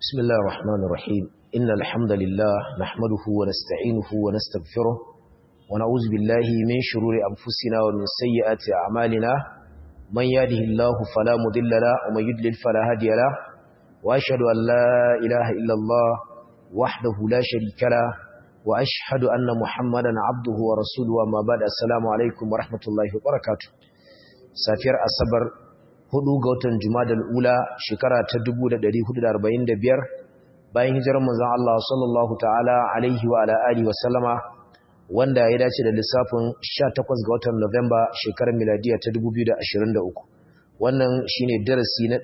بسم الله الرحمن الرحيم إن الحمد لله نحمده ونستعينه ونستغفره ونعوذ بالله من شرور أنفسنا ومن سيئات أعمالنا من يهده الله فلا مضل له ومن يضلل فلا هادي له وأشهد أن لا إله إلا الله وحده لا شريك له وأشهد أن محمدا عبده ورسوله وما بعد السلام عليكم ورحمة الله وبركاته سافر أصبر hudu ga watan Jumadal Ula shekara ta 1445 bayan hijirar manzon Allah sallallahu ta'ala alaihi wa ala alihi wa sallama wanda ya dace da lissafin 18 ga watan Nuwamba shekarar miladiya ta 2023 wannan shine darasi na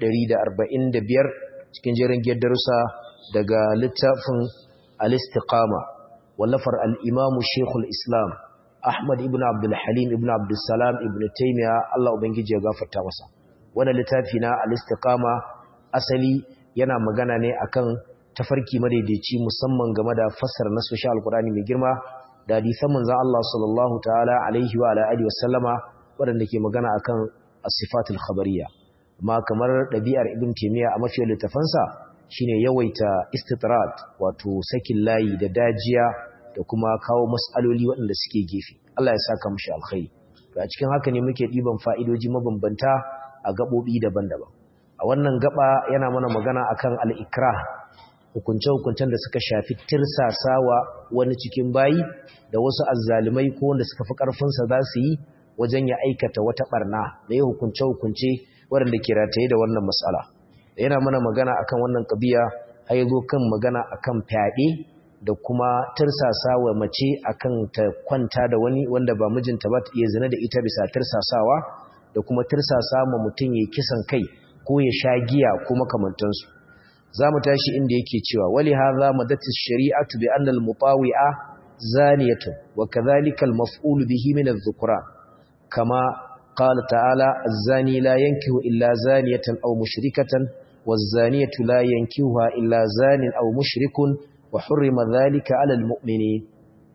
145 cikin jerin darussa daga littafin Al-Istiqama wallafar al-Imam Sheikhul Islam Ahmad ibn Abdul Halim ibn Abdul Salam ibn Taymiyyah Allah ubangiji ya gafarta masa wannan littafi na al-istiqama asali yana magana ne akan tafarki madaidaici musamman game da fassara nasoshin alqur'ani mai girma da hadisan manzon Allah sallallahu ta'ala alaihi wa alihi wasallama wanda ke magana akan as-sifatul khabariyya amma kamar dabi'ar ibn taymiya a mafiyar littafansa shine yawaita istitrad wato sakin layi da dajiya da kuma kawo mas'aloli waɗanda suke gefe Allah ya saka mushi alkhairi to a cikin haka ne muke diban fa'idoji mabambanta a gabobi daban-daban a wannan gaba yana mana magana akan al-ikrah hukunce-hukuncen da suka shafi tirsasawa wani cikin bayi da wasu azzalimai ko wanda suka fi karfin sa za su yi wajen ya aikata wata barna da ya hukunce-hukunce wanda ke rataye da wannan mas'ala yana mana magana akan wannan kabiya har yazo kan magana akan fyaɗe da kuma tirsasawa mace akan ta kwanta da wani wanda ba mijinta ba ta iya zina da ita bisa tirsasawa da kuma tirsasa ma mutum ya kisan kai ko ya sha giya ko makamantansu zamu tashi inda yake cewa wali hadha madatu shari'atu bi anna al-mutawi'a zaniyatun wa kadhalika al-maf'ul bihi min adh-dhukran kama qala ta'ala az-zani la yankihu illa zaniyatan aw mushrikatan waz-zaniyatu la yankihuha illa zanin aw mushrikun wa hurrima dhalika 'ala al-mu'minin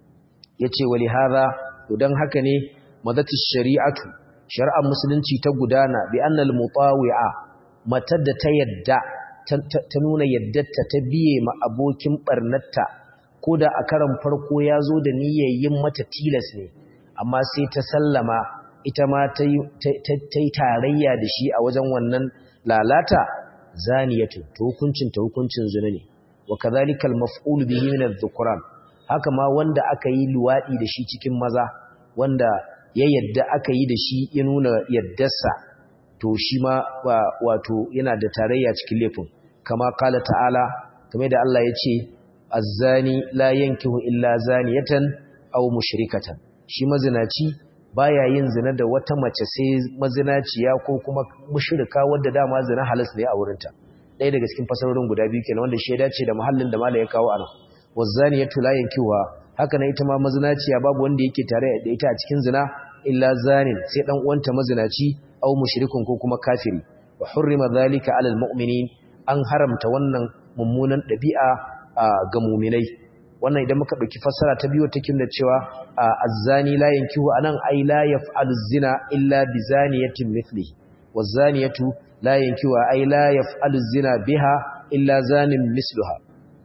yace wali hadha dan haka ne madatu shari'atu shari'ar musulunci ta gudana bi annal mutawi'a matar da ta yadda ta nuna yaddarta ta biye ma abokin barnatta koda a karan farko ya zo da niyyar yin mata tilas ne amma sai ta sallama ita ma ta yi tarayya da shi a wajen wannan lalata zaniyatu to hukuncin zina ne wa kadhalika al-maf'ul bihi min adh-dhukran haka ma wanda aka yi luwadi da shi cikin maza wanda ya yadda aka yi da shi ya nuna yaddarsa to shi ma wato yana da tarayya cikin laifin kama kala ta'ala kamar da Allah ya ce azzani la yankihu illa zaniyatan aw mushrikatan shi mazinaci baya yin zina da wata mace sai mazinaciya ko kuma mushrika wadda dama zina halas ne a wurinta ɗaya daga cikin fasarorin guda biyu kenan wanda shi ya dace da mahallin da mala ya kawo anan wazaniyatu la yankihuha haka nan ita ma mazinaciya babu wanda yake tare da ita a cikin zina illa zanin sai dan uwanta mazinaci aw mushrikun ko kuma kafiri wa hurrima dhalika alal mu'minin an haramta wannan mummunan dabi'a ga mu'minai wannan idan muka dauki fassara ta biyu take da cewa azzani la yankihu anan ay la yaf'alu zina illa bi zaniyatin mithlihi wazaniyatu la yankihu ay la yaf'alu zina biha illa zanin misluha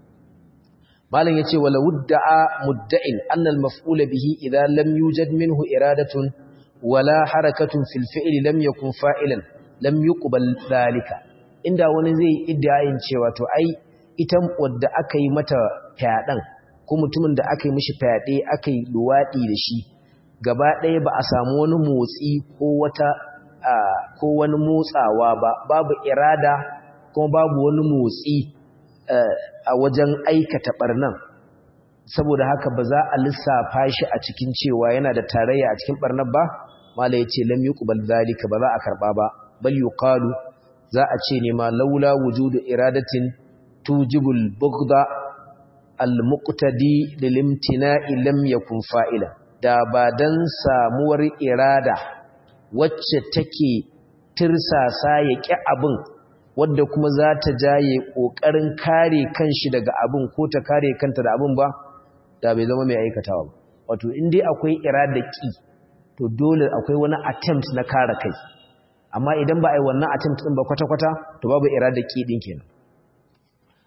malan yace wala wudda'a mudda'in anna al-maf'ul bihi idha lam yujad minhu iradatun wala harakatun fil fi'li lam yakun fa'ilan lam yuqbal dhalika inda wani zai iddayin cewa to ai ita wadda aka yi mata fyaɗan ko mutumin da aka yi mishi fyaɗe aka yi luwaɗi da shi gaba ɗaya ba a samu wani motsi ko wata ko wani motsawa ba babu irada kuma babu wani motsi a wajen aikata barnan saboda haka ba za a lissafa shi a cikin cewa yana da tarayya a cikin barnan ba mala yace lam yuqbal zalika ba za a karba ba bal yuqalu za a ce ne ma laula wujudu iradatin tujibul bughda al muqtadi lil imtina'i lam yakun fa'ila da ba dan samuwar irada wacce take tirsasa yaki abin wadda kuma za ta jaye ƙoƙarin kare kanshi daga abin ko ta kare kanta da abin ba da bai zama mai aikatawa ba wato in dai akwai irada ki to dole akwai wani attempt na kare kai amma idan ba a yi wannan attempt din ba kwata-kwata to babu irada ki din kenan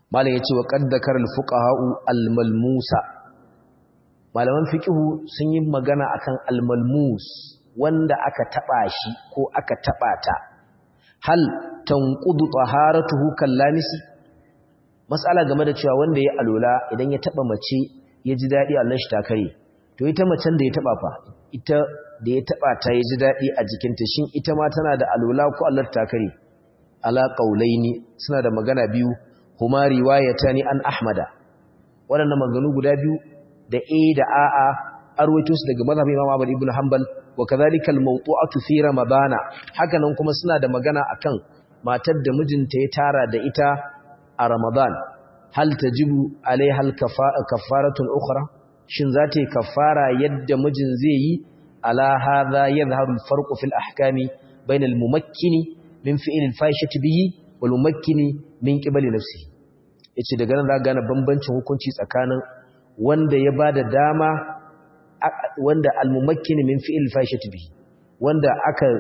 malam yace wa qad dakara al-fuqaha'u al-malmusa malaman fiqhu sun yi magana akan al-malmus wanda aka taba shi ko aka taba ta hal tanqudu taharatuhu kallamisi mas'ala game da cewa wanda ya alola idan ya taba mace ya ji dadi Allah shi ta kare to ita macen da ya taba fa ita da ya taba ta ya ji dadi a jikinta shin ita ma tana da alola ko Allah ta kare ala qaulaini suna da magana biyu huma riwayatani an ahmada wadannan maganganu guda biyu da da a'a arwaito su daga mazhabin Imam Ahmad ibn Hanbal wa kadhalika al-mawtu'atu fi ramadana hakanan kuma suna da magana akan matar da mijinta ya tara da ita a Ramadan hal tajibu alaiha al-kaffaratun ukhra shin zata yi kaffara yadda mijin zai yi ala hadha yadhharu al-farqu fil ahkami bayna al-mumakkini min fi'l al-fahishati bihi wal mumakkini min qibali nafsihi yace daga nan za ga gane bambancin hukunci tsakanin wanda ya bada dama wanda al-mumakkin min fi'l fashati bihi wanda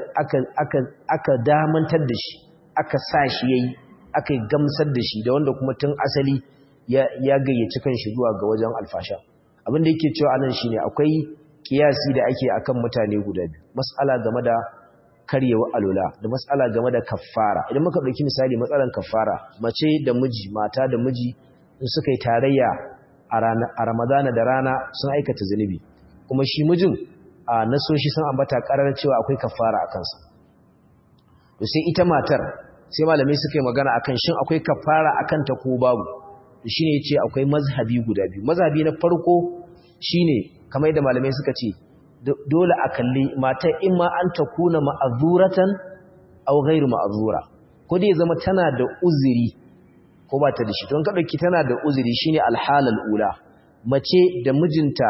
aka damantar da shi aka sa shi yayi aka gamsar da shi da wanda kuma tun asali ya gayyaci kanshi zuwa ga wajen alfasha abin da yake cewa anan shine akwai kiyasi da ake akan mutane guda biyu mas'ala game da karyewa alula da mas'ala game da kaffara idan muka dauki misali matsalan kaffara mace da miji mata da miji in suka yi tarayya a Ramadana da rana sun aikata zunubi kuma shi mijin a nasoshi sun ambata karar cewa akwai kafara a kansa to sai ita matar sai malamai suka yi magana akan shin akwai kafara akan ta ko babu shine yace akwai mazhabi guda biyu mazhabi na farko shine kamar yadda malamai suka ce dole a kalli matar imma an takuna ma'azuratan aw ghairu ma'azura ko dai zama tana da uzuri ko ba ta da shi don ka dauki tana da uzuri shine alhalal ula mace da mijinta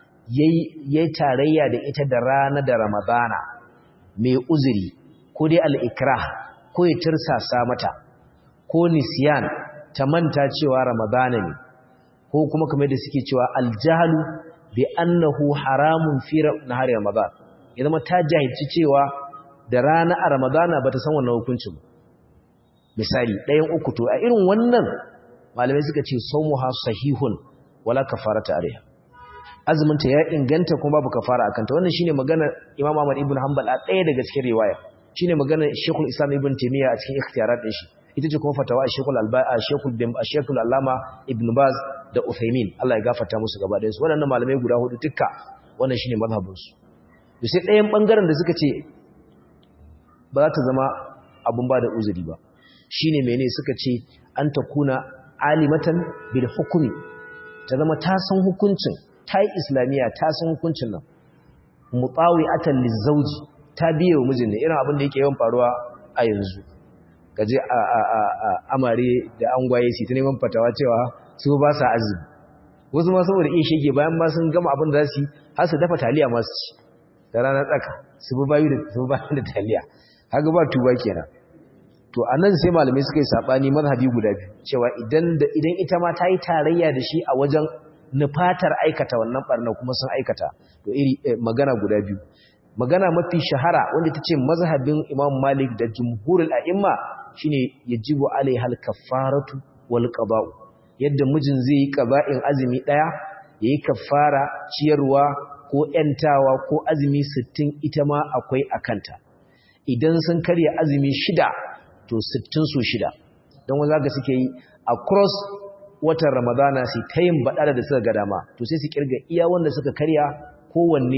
yayi tarayya da ita da rana da ramadana mai uzuri ko dai al-ikrah ko ya tirsasa mata ko nisyan ta manta cewa ramadana ne ko kuma kamar da suke cewa al-jahlu bi annahu haramun fi nahari ramadan ya zama ta jahilci cewa da rana a ramadana bata san wannan hukuncin ba misali ɗayan uku to a irin wannan malamai suka ce sawmuha sahihun wala kafarata alaiha azumin ta ya inganta kuma babu kafara akan ta wannan shine maganar Imam Ahmad ibn Hanbal a ɗaya daga cikin riwaya shine maganar Sheikhul Islam Ibn Taymiyyah a cikin ikhtiyarat din shi ita ce kuma fatawa Sheikhul Allama Ibn Baz da Uthaymeen Allah ya gafarta musu gaba ɗayan su waɗannan malamai guda hudu dukka wannan shine mazhabin su to sai ɗayan bangaren da suka ce ba za ta zama abun ba da uzuri ba shine mene suka ce an takuna alimatan bil hukmi ta zama ta san hukuncin ta yi islamiya ta san hukuncin nan mutawi'atan lizawji ta biye wa mijin ne irin abin da yake yawan faruwa a yanzu gaje amare da angwaye su ta neman fatawa cewa su ba sa azumi wasu ma saboda iya shege bayan ba sun gama abin da za su yi har su dafa taliya masu ci da ranar tsaka su bi bayu da taliya haka ba tuba kenan to anan sai malamai suka yi sabani mazhabi guda biyu cewa idan ita ma ta yi tarayya da shi a wajen nufatar aikata wannan barna kuma sun aikata to magana guda biyu magana mafi shahara wanda tace mazhabin Imam Malik da jumhurul a'imma shine yajibu alaihal kaffaratu wal qada'u yadda mijin zai yi qada'in azumi daya yayi kaffara ciyarwa ko yantawa ko azumi 60 ita ma akwai akanta idan sun karya azumi 6 to 60 su 6 don wanda ga suke yi across watan Ramadana sai tayin badala da suka ga dama to sai su kirga iya wanda suka karya kowanne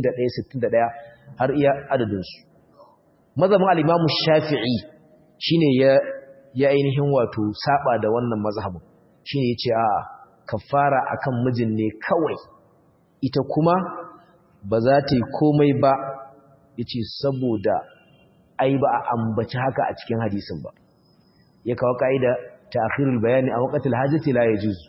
61 har iya adadin su mazhabin al-Imam Shafi'i shine ya ainihin wato saba da wannan mazhabin shine yace a kafara akan mijin ne kawai ita kuma ba za ta yi komai ba yace saboda ai ba a ambaci haka a cikin hadisin ba ya kawo kaida ta'khirul bayani a waqtil hajati la yajuz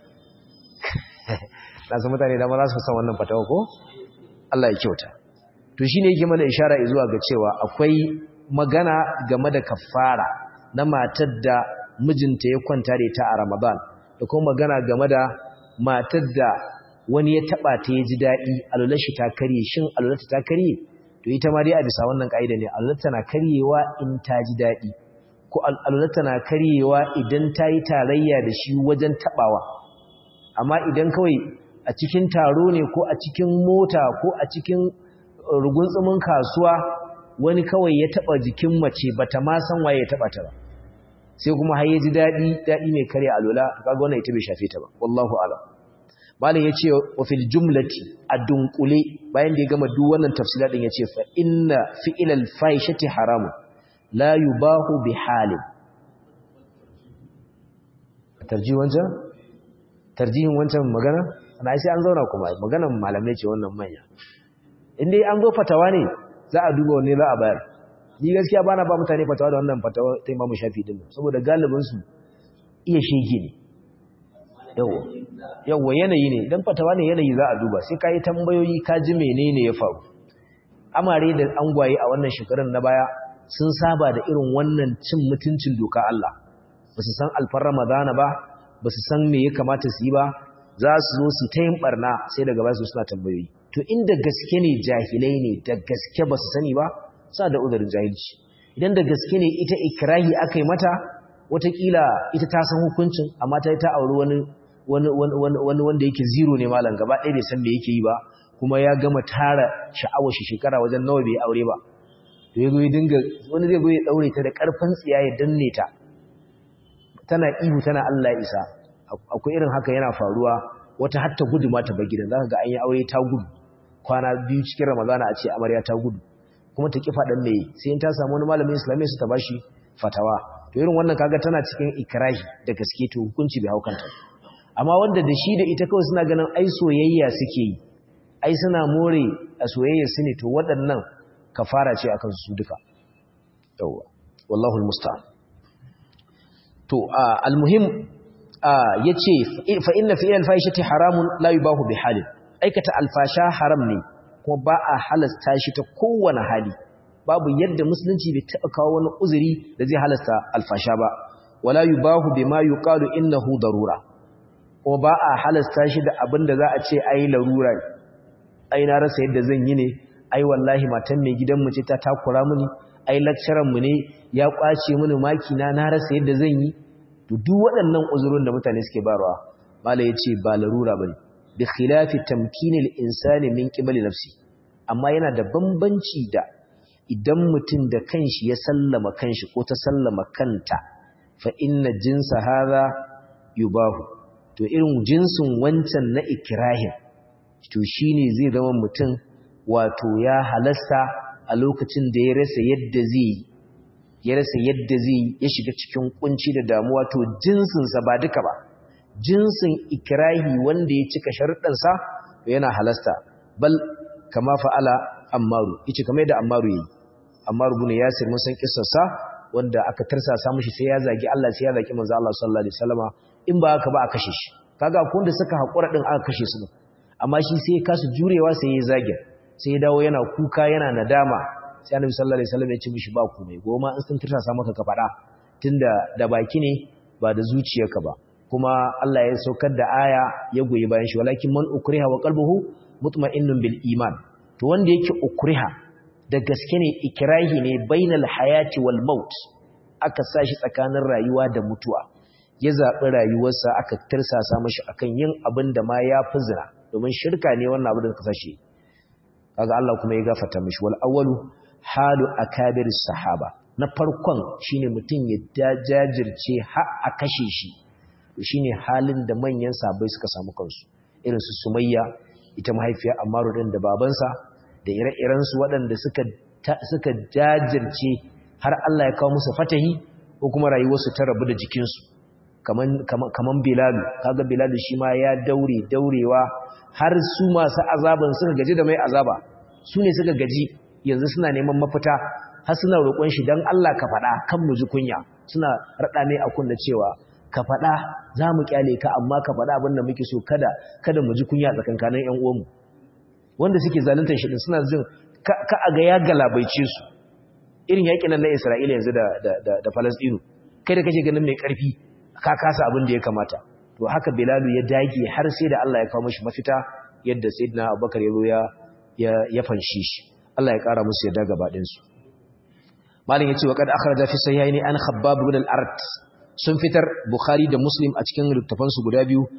nasu mutane da ma za su san wannan fatawa ko Allah ya kyauta to shine yake mana ishara zuwa ga cewa akwai magana game da kafara na matar da mijinta ya kwanta da ita a Ramadan da kuma magana game da matar da wani ya taba ta ji dadi alulashi ta kare shin alulata ta kare to ita ma dai a bisa wannan kaida ne alulata na karyewa in ta ji dadi ko alwala tana karyewa idan ta yi tarayya da shi wajen taɓawa. Amma idan kawai a cikin taro ne ko a cikin mota ko a cikin rugunsumin kasuwa wani kawai ya taɓa jikin mace ba ta ma san waye ya taɓa ta ba, sai kuma har ya ji daɗi mai karya alwala, kaga wannan ita bai shafe ta ba, wallahu a'lam. Malam yace wa fil jumlati adunkule bayan da ya gama duk wannan tafsila din yace fa inna fi'lal fahishati haramun la yubahu bi halin. Tarjihin wancan magana ana sai an zauna kuma maganar malamai ce wannan manya. In dai an zo fatawa ne za a duba wanne za a bayar. Ni gaskiya bana ba mutane fatawa da wannan fatawa ta Imam Shafi'i din saboda galibin su iya shege ne. Yawa yanayi ne, idan fatawa ne yanayi za a duba sai ka yi tambayoyi ka ji menene ya faru. Amare da angwaye a wannan shekarun na baya sun saba da irin wannan cin mutuncin doka Allah, ba su san alfar Ramadana ba, ba su san me ya kamata su yi ba, za su zo su ta yin barna sai daga baya su suna tambayoyi. To inda gaske ne jahilai ne da gaske ba su sani ba, sa da uzurin jahilci. Idan da gaske ne ita ikrahi aka yi mata, watakila ita ta san hukuncin amma ta yi ta auri wani wanda yake zero ne malam gaba ɗaya bai san me yake yi ba, kuma ya gama tara sha'awar shi shekara wajen nawa bai aure ba. To yazo ya dinga wani zai zo ya daure ta da karfin tsiya ya danne ta, tana ihu tana Allah isa. Akwai irin haka yana faruwa, wata hatta gudu ma ta bar gidan, zaka ga an yi aure ta gudu kwana biyu cikin Ramadana a ce amarya ta gudu, kuma ta kifa dan meye sai in ta samu wani malamin Islamiyya su ta bashi fatawa. To irin wannan kaga tana cikin ikrahi da gaske, to hukunci bai haukanta. Amma wanda da shi da ita kawai suna ganin ai soyayya suke yi, ai suna more a soyayya su ne, to waɗannan kafara ce akan su duka. Yawwa wallahu almusta'an. To almuhim yace fa inna fi al-fahishati haramun la yubahu bi halin. Aikata alfasha haram ne kuma ba a halasta shi ta kowane hali. Babu yadda musulunci bai taɓa kawo wani uzuri da zai halasta alfasha ba. Wala yubahu bima yuqalu innahu darura. Kuma ba a halasta shi da abin da za a ce ai larura ne. Ai na rasa yadda zan yi ne, ai wallahi matan mai gidanmu ce ta takura mini, ai lecturer mu ne ya kwace mini maki na rasa yadda zan yi. To duk waɗannan uzurin da mutane suke barwa, mala yace ba larura bane. Bi khilafi tamkinil insani min qibali nafsi. Amma yana da bambanci da idan mutum da kanshi ya sallama kanshi ko ta sallama kanta, fa inna jinsa hadha yubahu. To irin jinsin wancan na ikrahin, to shine zai zama mutum wato ya halasta a lokacin da ya rasa yadda zai ya shiga cikin kunci da damuwa. To jinsinsa ba duka ba, jinsin ikrahi wanda ya cika sharuɗansa to yana halasta. Bal kama fa'ala Ammaru, yace kamar yadda Ammaru yayi. Ammaru ibn Yasir mun san kissarsa wanda aka tarsasa mishi sai ya zagi Allah sai ya zagi manzo Allah sallallahu alaihi wasallama, in ba haka ba a kashe shi. Kaga akwai wanda suka hakura din aka kashe su, amma shi sai ya kasu jurewa sai ya zage, sai ya dawo yana kuka yana nadama. Sai Annabi sallallahu alaihi wasallam ya ce mishi ba komai, goma in sun tarsasa maka ka faɗa, tunda da baki ne ba da zuciyarka ba. Kuma Allah ya saukar da aya ya goyi bayan shi, walakin man ukriha wa qalbuhu mutma'innun bil iman. To wanda yake ukriha da gaske ne, ikrahi ne bainal hayati wal maut, aka sashi tsakanin rayuwa da mutuwa, ya zaɓi rayuwarsa aka tirsasa mashi akan yin abin da ma ya fi zina, domin shirka ne wannan abin da ka sashi. Kaga Allah kuma ya gafarta mashi. Wal awwalu halu akabir sahaba. Na farkon shine mutum ya jajirce har a kashe shi. To shine halin da manyan sahabbai suka samu kansu. Irin su Sumayya, ita mahaifiyar Ammaru din da babansa, da ire-iren su waɗanda suka jajirce har Allah ya kawo musu fatahi ko kuma rayuwarsu ta rabu da jikinsu. Kaman Bilalu, kaga Bilalu shi ma ya daurewa har su masu azaban suka gaji da mai azaba, su ne suka gaji yanzu suna neman mafita, har suna roƙon shi dan Allah ka faɗa kan mu ji kunya, suna raɗa mai a kunna cewa ka faɗa za mu kyale ka, amma ka faɗa abin da muke so, kada mu ji kunya tsakankanin ƴan uwanmu wanda suke zaluntar shi din, suna jin ka a ga ya galabaice su. Irin yaƙin nan na Isra'ila yanzu da Falastinu, kai da kake ganin mai ƙarfi ka kasa abin da ya kamata. To haka Bilalu ya dage har sai da Allah ya kawo mashi mafita, yadda Sayyidina Abubakar ya zo ya fanshi shi. Allah ya ƙara musu yadda gaba ɗinsu. malin yace wa qad akhraja fi sahihaini an Khabbab ibn al-Arat sun fitar Bukhari da Muslim a cikin littafan su guda biyu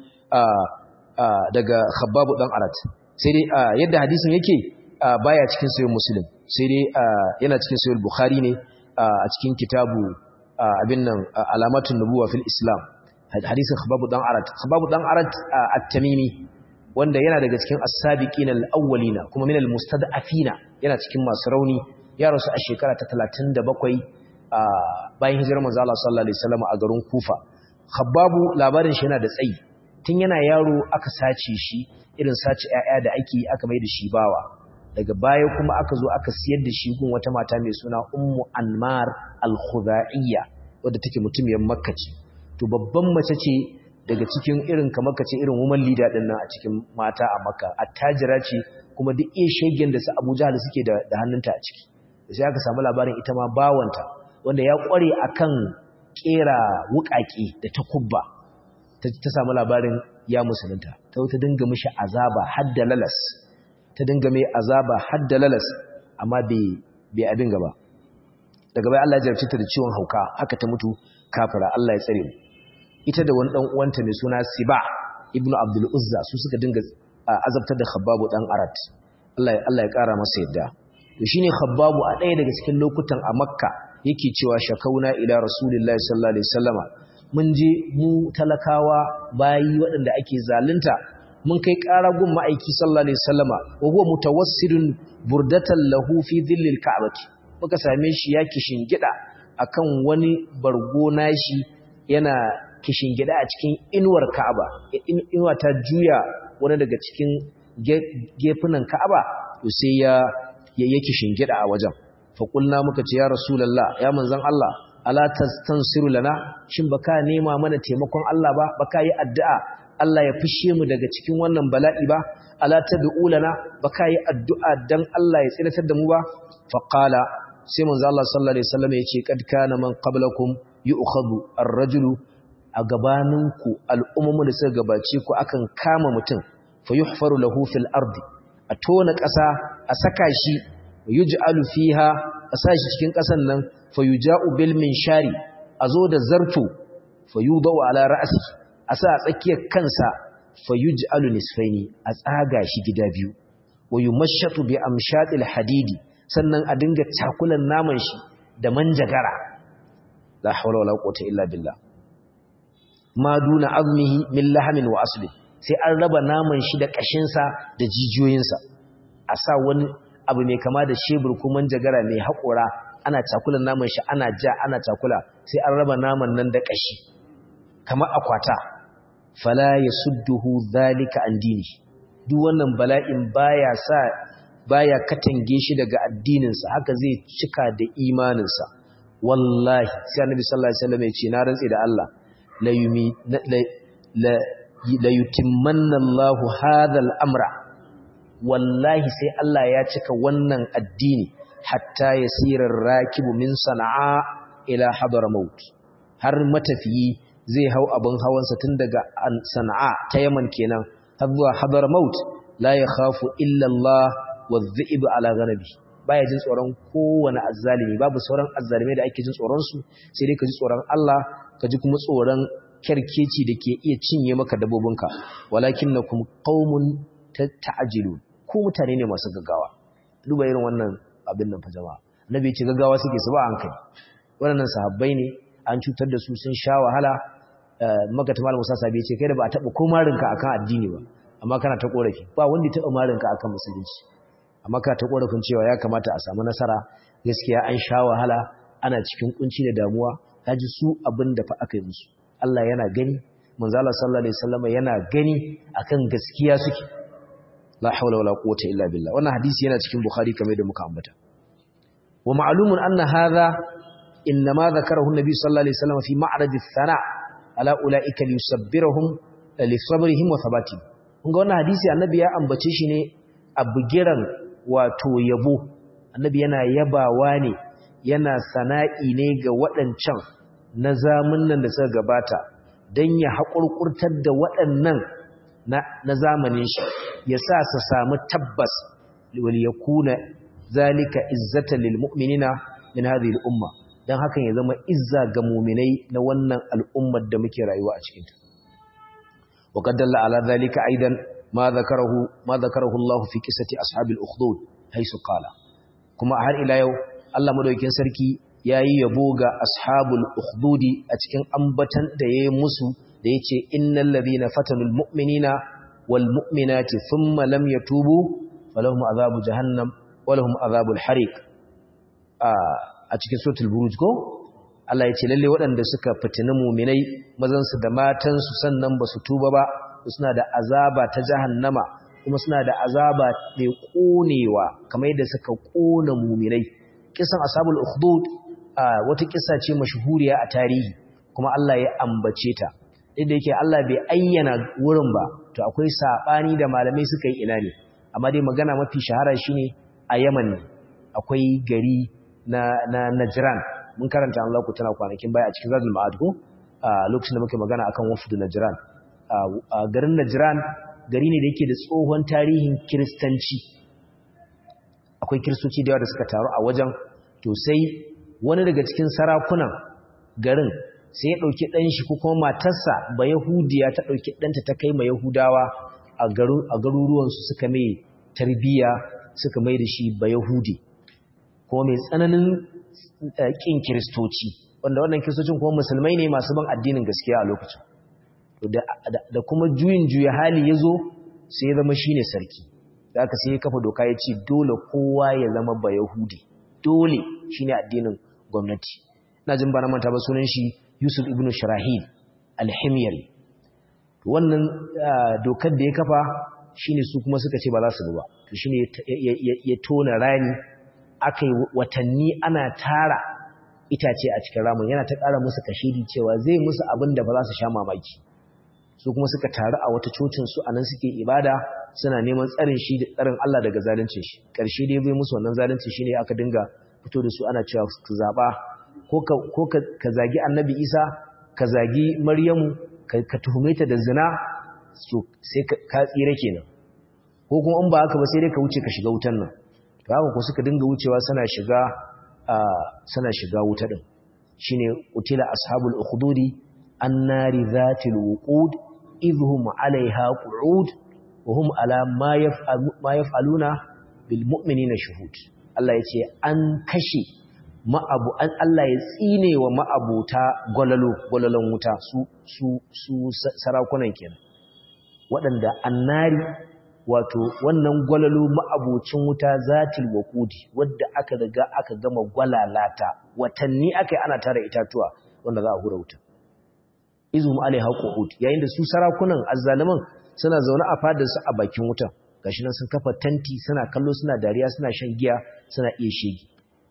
daga Khabbab dan Arat sai dai yadda hadisin yake baya cikin sahih Muslim sai dai yana cikin sahih Bukhari ne a cikin kitabu abin nan alamatun nubuwa fil Islam hadisin Khabbab dan Arat at-Tamimi wanda yana daga cikin as-sabiqin al-awwalina kuma min al-mustad'afina yana cikin masu rauni ya rasu a shekara ta 37 bayan hijirar manzo Allah sallallahu alaihi wasallam a garin Kufa. Khabbab labarin shi yana da tsayi tun yana yaro aka sace shi irin sace ƴaƴa da ake aka mai da shi bawa daga baya kuma aka zo aka siyar da shi gun wata mata mai suna Ummu Anmar al-Khuzaiya wadda take mutumiyar Makka ce to babban mace ce daga cikin irin kamar kace irin woman leader din nan a cikin mata a Makka attajira ce kuma duk iya shegen da su Abu Jahl suke da hannunta a ciki sai aka samu labarin ita ma bawanta wanda ya kware akan kera wukaki da takubba ta samu labarin ya musulunta ta dinga mishi azaba hadda lalas ta dinga mai azaba hadda lalas amma bai abin gaba daga bai Allah ya jarabce ta da ciwon hauka haka ta mutu kafira Allah ya tsare mu ita da wani dan uwanta mai suna Siba ibnu Abdul Uzza su suka dinga azabtar da Khabbab dan Arat Allah ya kara masa yadda to shine Khabbab a ɗaya daga cikin lokutan a Makka yake cewa shakauna ila Rasulillahi sallallahu alaihi wasallama mun je mu talakawa bayi waɗanda ake zalunta mun kai ƙara gun ma'aiki sallallahu alaihi wasallama wa huwa mutawassidun burdatan lahu fi dhillil ka'bati muka same shi ya kishingida akan wani bargo nashi yana kishingida a cikin inuwar Ka'aba inuwa ta juya wani daga cikin gefunan Ka'aba to sai ya kishingida a wajen fa kulna muka ce ya rasulullah ya manzon Allah ala tastansiru lana shin baka nema mana taimakon Allah ba baka yi addu'a Allah ya fishe mu daga cikin wannan bala'i ba ala tad'u lana baka yi addu'a dan Allah ya tsiratar da mu ba fa qala sai manzo Allah sallallahu alaihi wasallam yace kad kana man qablakum yu'khadhu ar-rajulu a gabaninku al'ummu da suka gabace ku akan kama mutum fa yuhfaru lahu fil ardi a tona ƙasa a saka shi yuj'alu fiha a sa shi cikin ƙasan nan fa yuja'u bil minshari azo da zarto fa yudau ala ra'si a sa a tsakiyar kansa fa yuj'alu nisfaini a tsaga shi gida biyu wa yumashshatu bi amshatil hadidi sannan a dinga cakulan naman shi da manjagara la hawla wala quwwata illa billah ma duna azmihi min lahamin wa asli sai an raba naman shi da kashin sa da jijiyoyin sa a sa wani abu mai kama da shebur ko manjagara mai hakora ana cakulan naman shi ana ja ana cakula sai an raba naman nan da kashi kamar akwata fala yasudduhu dhalika an dini duk wannan bala'in baya katange shi daga addininsa haka zai cika da imaninsa wallahi sai annabi sallallahu alaihi wasallam ya ce na rantsi da Allah la yutimmanna Allahu hadha al-amra wallahi sai Allah ya cika wannan addini hatta yasira ar-rakibu min sana'a ila hadramaut har matafiyi zai hau abin hawansa tun daga sana'a ta Yaman kenan har zuwa hadramaut la yakhafu illa Allah wadh-dhi'b ala ghanabi baya jin tsoron kowane azzalimi babu sauran azzalimai da ake jin tsoron su sai dai ka ji tsoron Allah ka ji kuma tsoron kerkeci da ke iya cinye maka dabobinka walakinnakum qaumun ta'jilun ko mutane ne masu gaggawa duba irin wannan abin nan fa jama'a annabi ya ce gaggawa suke su ba hankali wannan sahabbai ne an cutar da su sun sha wahala maka ta malamu sasabe ya ce kai da ba a taba ko marinka akan addini ba amma kana ta korafi ba wanda ya taba marinka akan musulunci amma ka ta korafin cewa ya kamata a samu nasara gaskiya an sha wahala ana cikin kunci da damuwa kaji su abin da fa aka yi musu Allah yana gani manzo Allah sallallahu alaihi wasallam yana gani akan gaskiya suke la hawla wala quwwata illa billah wannan hadisi yana cikin Bukhari kamar da muka ambata wa ma'lumun anna hadha inma dhakarahu an-nabi sallallahu alaihi wasallam fi ma'rad ath-thana ala ulaika liyusabbirahum li sabrihim wa thabatihim kun ga wannan hadisi annabi ya ambace shi ne a bugiran wato yabo annabi yana yabawa ne yana sana'i ne ga waɗancan na zamanin da suka gabata don ya haƙurƙurtar da waɗannan na zamanin shi ya sa su samu tabbas wal yakuna zalika izzatan lil mu'minina min hadhihi al-umma dan hakan ya zama izza ga mu'minai na wannan al'ummar da muke rayuwa a cikin ta wa qad dalla ala dhalika aidan ma dhakarahu Allah fi qissati ashabil ukhdud haythu qala kuma har ila yau Allah madaukakin sarki yayi yabo ga ashabul ukhdudi a cikin ambatan da yayi musu da yace innal ladhina fatanul mu'minina wal mu'minati thumma lam yatubu falahum azabu jahannam wa lahum azabul hariq a cikin suratul buruj ko Allah yace lalle waɗanda suka fitina mu'minai mazan su da matan su sannan basu tuba ba suna da azaba ta jahannama kuma suna da azaba mai konewa kamar yadda suka kona mu'minai kisan ashabul ukhdud wata kissa ce mashhuriya a tarihi kuma Allah ya ambace ta inda yake Allah bai ayyana wurin ba to akwai sabani da malamai suka yi ina ne amma dai magana mafi shahara shine a Yaman ne akwai gari na Najran mun karanta Allah ku tana kwanakin baya a cikin Zadul Ma'ad ko lokacin da muke magana akan wafdu Najran garin Najran gari ne da yake da tsohon tarihin kiristanci akwai kiristoci da yawa da suka taru a wajen to sai wani daga cikin sarakunan garin sai ya ɗauki ɗanshi ko kuma matarsa ba Yahudiya ta ɗauki ɗanta ta kai ma Yahudawa a garuruwansu suka mai tarbiyya suka mai da shi ba Yahudi kuma mai tsananin ƙin kiristoci wanda wannan kiristocin kuma musulmai ne masu ban addinin gaskiya a lokacin da kuma juya hali ya zo sai ya zama shi ne sarki da aka sai ya kafa doka ya ce dole kowa ya zama ba Yahudi dole shi ne addinin gwamnati ina jin ba na manta ba sunan shi Yusuf ibn Shirahil al-Himyari wannan dokar da ya kafa shine su kuma suka ce ba za su ba to shine ya tona rani akai watanni ana tara itace a cikin ramin yana ta ƙara musu kashedi cewa zai musu abin da ba za su sha mamaki su kuma suka taru a wata cocin su anan suke ibada suna neman tsarin shi da tsarin Allah daga zaluncin shi karshe dai bai musu wannan zalunci shine aka dinga fito da su ana cewa su zaba ko ka zagi annabi Isa ka zagi Maryamu ka tuhume ta da zina sai ka tsira kenan ko kuma in ba haka ba sai dai ka wuce ka shiga wutan nan to haka ko suka dinga wucewa suna shiga wuta din shine utila ashabul ukhdudi annari zatil wuqud idhum alaiha qu'ud wa hum ala ma yaf'aluna bil mu'minina shuhud Allah yace an kashe Allah ya tsine wa ma'abuta gwalalon wuta su sarakunan kenan waɗanda annari wato wannan gwalalo ma'abucin wuta zatil waqudi wadda aka riga aka gama gwalalata watanni akai ana tara itatuwa wanda za a hura wuta izum alaiha qu'ud yayin da su sarakunan azzaliman suna zaune a fadar su a bakin wuta gashi nan sun kafa tanti suna kallo suna dariya suna shan giya suna iya shege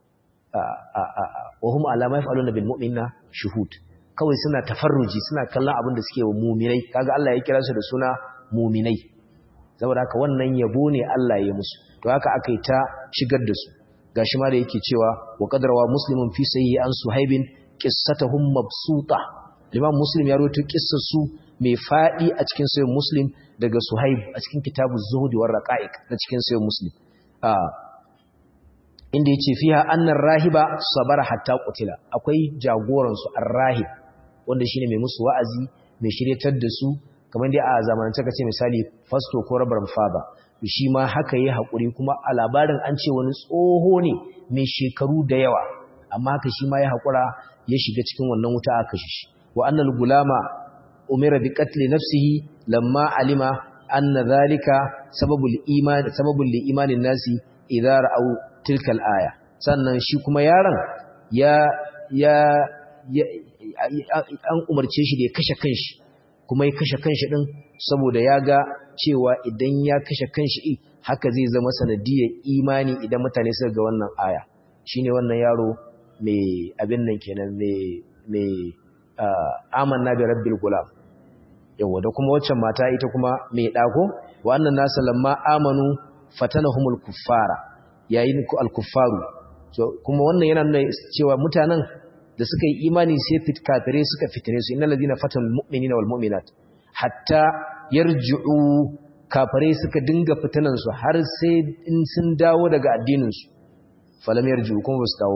wahum alama yaf'aluna bil mu'minina shuhud kawai suna tafarruji suna kallon abin da suke wa mu'minai kaga Allah ya kira su da suna mu'minai saboda haka wannan yabo ne Allah ya musu to haka akai ta shigar da su gashi ma da yake cewa wa qadrawa muslimun fi sayyi an suhaibin qissatuhum mabsuta Imam Muslim ya rawaito kissar su mai fadi a cikin sahih Muslim daga Suhaib a cikin kitabuz zuhud war raqaiq na cikin sahih Muslim inda yace fiha annar rahiba sabara hatta qutila akwai jagoran su ar-rahib wanda shine mai musu wa'azi mai shiryatar da su kamar dai a zamanance kace misali fasto ko rabar fada shi ma haka yayi hakuri kuma a labarin an ce wani tsoho ne mai shekaru da yawa amma haka shi ma ya hakura ya shiga cikin wannan wuta aka shi wa annal gulama umira bi qatli nafsihi lamma alima anna dhalika sababul li imanin nasi idza ra'aw tilkal aya sannan shi kuma yaron an umarce shi da ya kashe kanshi kuma ya kashe kanshi din saboda ya ga cewa idan ya kashe kanshi haka zai zama sanadiyar imani idan mutane suka ga wannan aya shine wannan yaro mai abin nan kenan mai amanna bi rabbil gulam yawa da kuma waccan mata ita kuma mai dako wa annan nasu lamma amanu fatanahumul kuffara yayin al-kuffaru so kuma wannan yana nuna cewa mutanen da suka yi imani sai kafirai suka fitine su innal ladina fatanul mu'minina wal mu'minat hatta yarji'u kafirai suka dinga fitanan su har sai in sun dawo daga addinin su falam yarji'u kuma basu dawo ba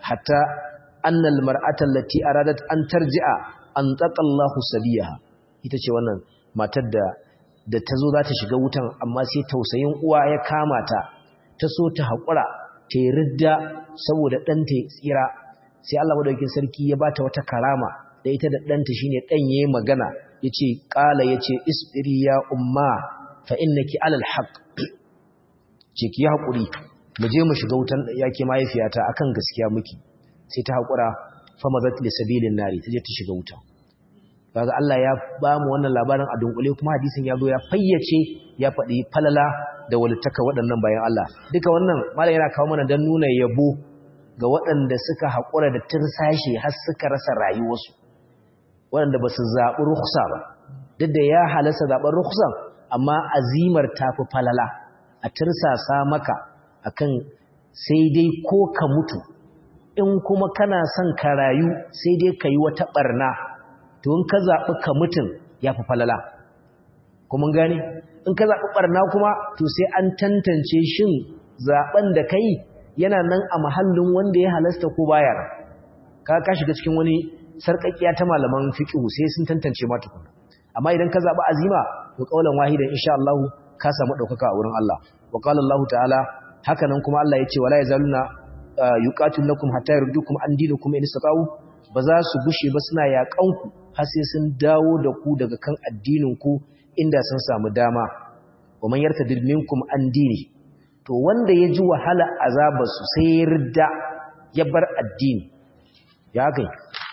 hatta anna almar'ata allati aradat an tarji'a an taqallahu sabiyaha ita ce wannan matar da tazo za ta shiga wutan amma sai tausayin uwa ya kama ta so ta hakura ta ridda saboda ɗanta ya tsira sai Allah madaukakin sarki ya bata wata karama da ita da ɗanta shine ɗan yayi magana yace qala yace isbiri ya umma fa innaki alal haqq ce ki hakuri mu je mu shiga wutan yake mahaifiyata akan gaskiya muke sai ta hakura fa mazat li sabilin nari ta je ta shiga wuta kaga Allah ya ba mu wannan labarin a dunkule kuma hadisin ya zo ya fayyace ya faɗi falala da walittaka waɗannan bayan Allah duka wannan malai yana kawo mana dan nuna yabo ga waɗanda suka haƙura da tirsashi har suka rasa rayuwarsu waɗanda ba su zaɓi rukhsa ba duk da ya halasta zaɓen rukhsan amma azimar tafi falala a tirsasa maka akan sai dai ko ka mutu in kuma kana son ka rayu sai dai ka yi wata ɓarna to in ka zaɓi ka mutum ya fi falala kuma gani in ka zaɓi ɓarna kuma to sai an tantance shin zaɓen da ka yi yana nan a mahallin wanda ya halasta ko baya ka shiga cikin wani sarƙaƙiya ta malaman fiqh sai sun tantance ma tukuna amma idan ka zaɓi azima to kaulan wahidan insha Allah ka samu ɗaukaka a wurin Allah wa qala Allah ta'ala haka nan kuma Allah ya ce wala yazaluna yuqatilukum hatta yurdukum an dinikum in istata'u ba za su gushe ba suna yaƙan ku har sai sun dawo da ku daga kan addinin ku inda sun samu dama wa man yartadid minkum an dini to wanda ya ji wahala azabar su sai ya ridda ya bar addini ya kai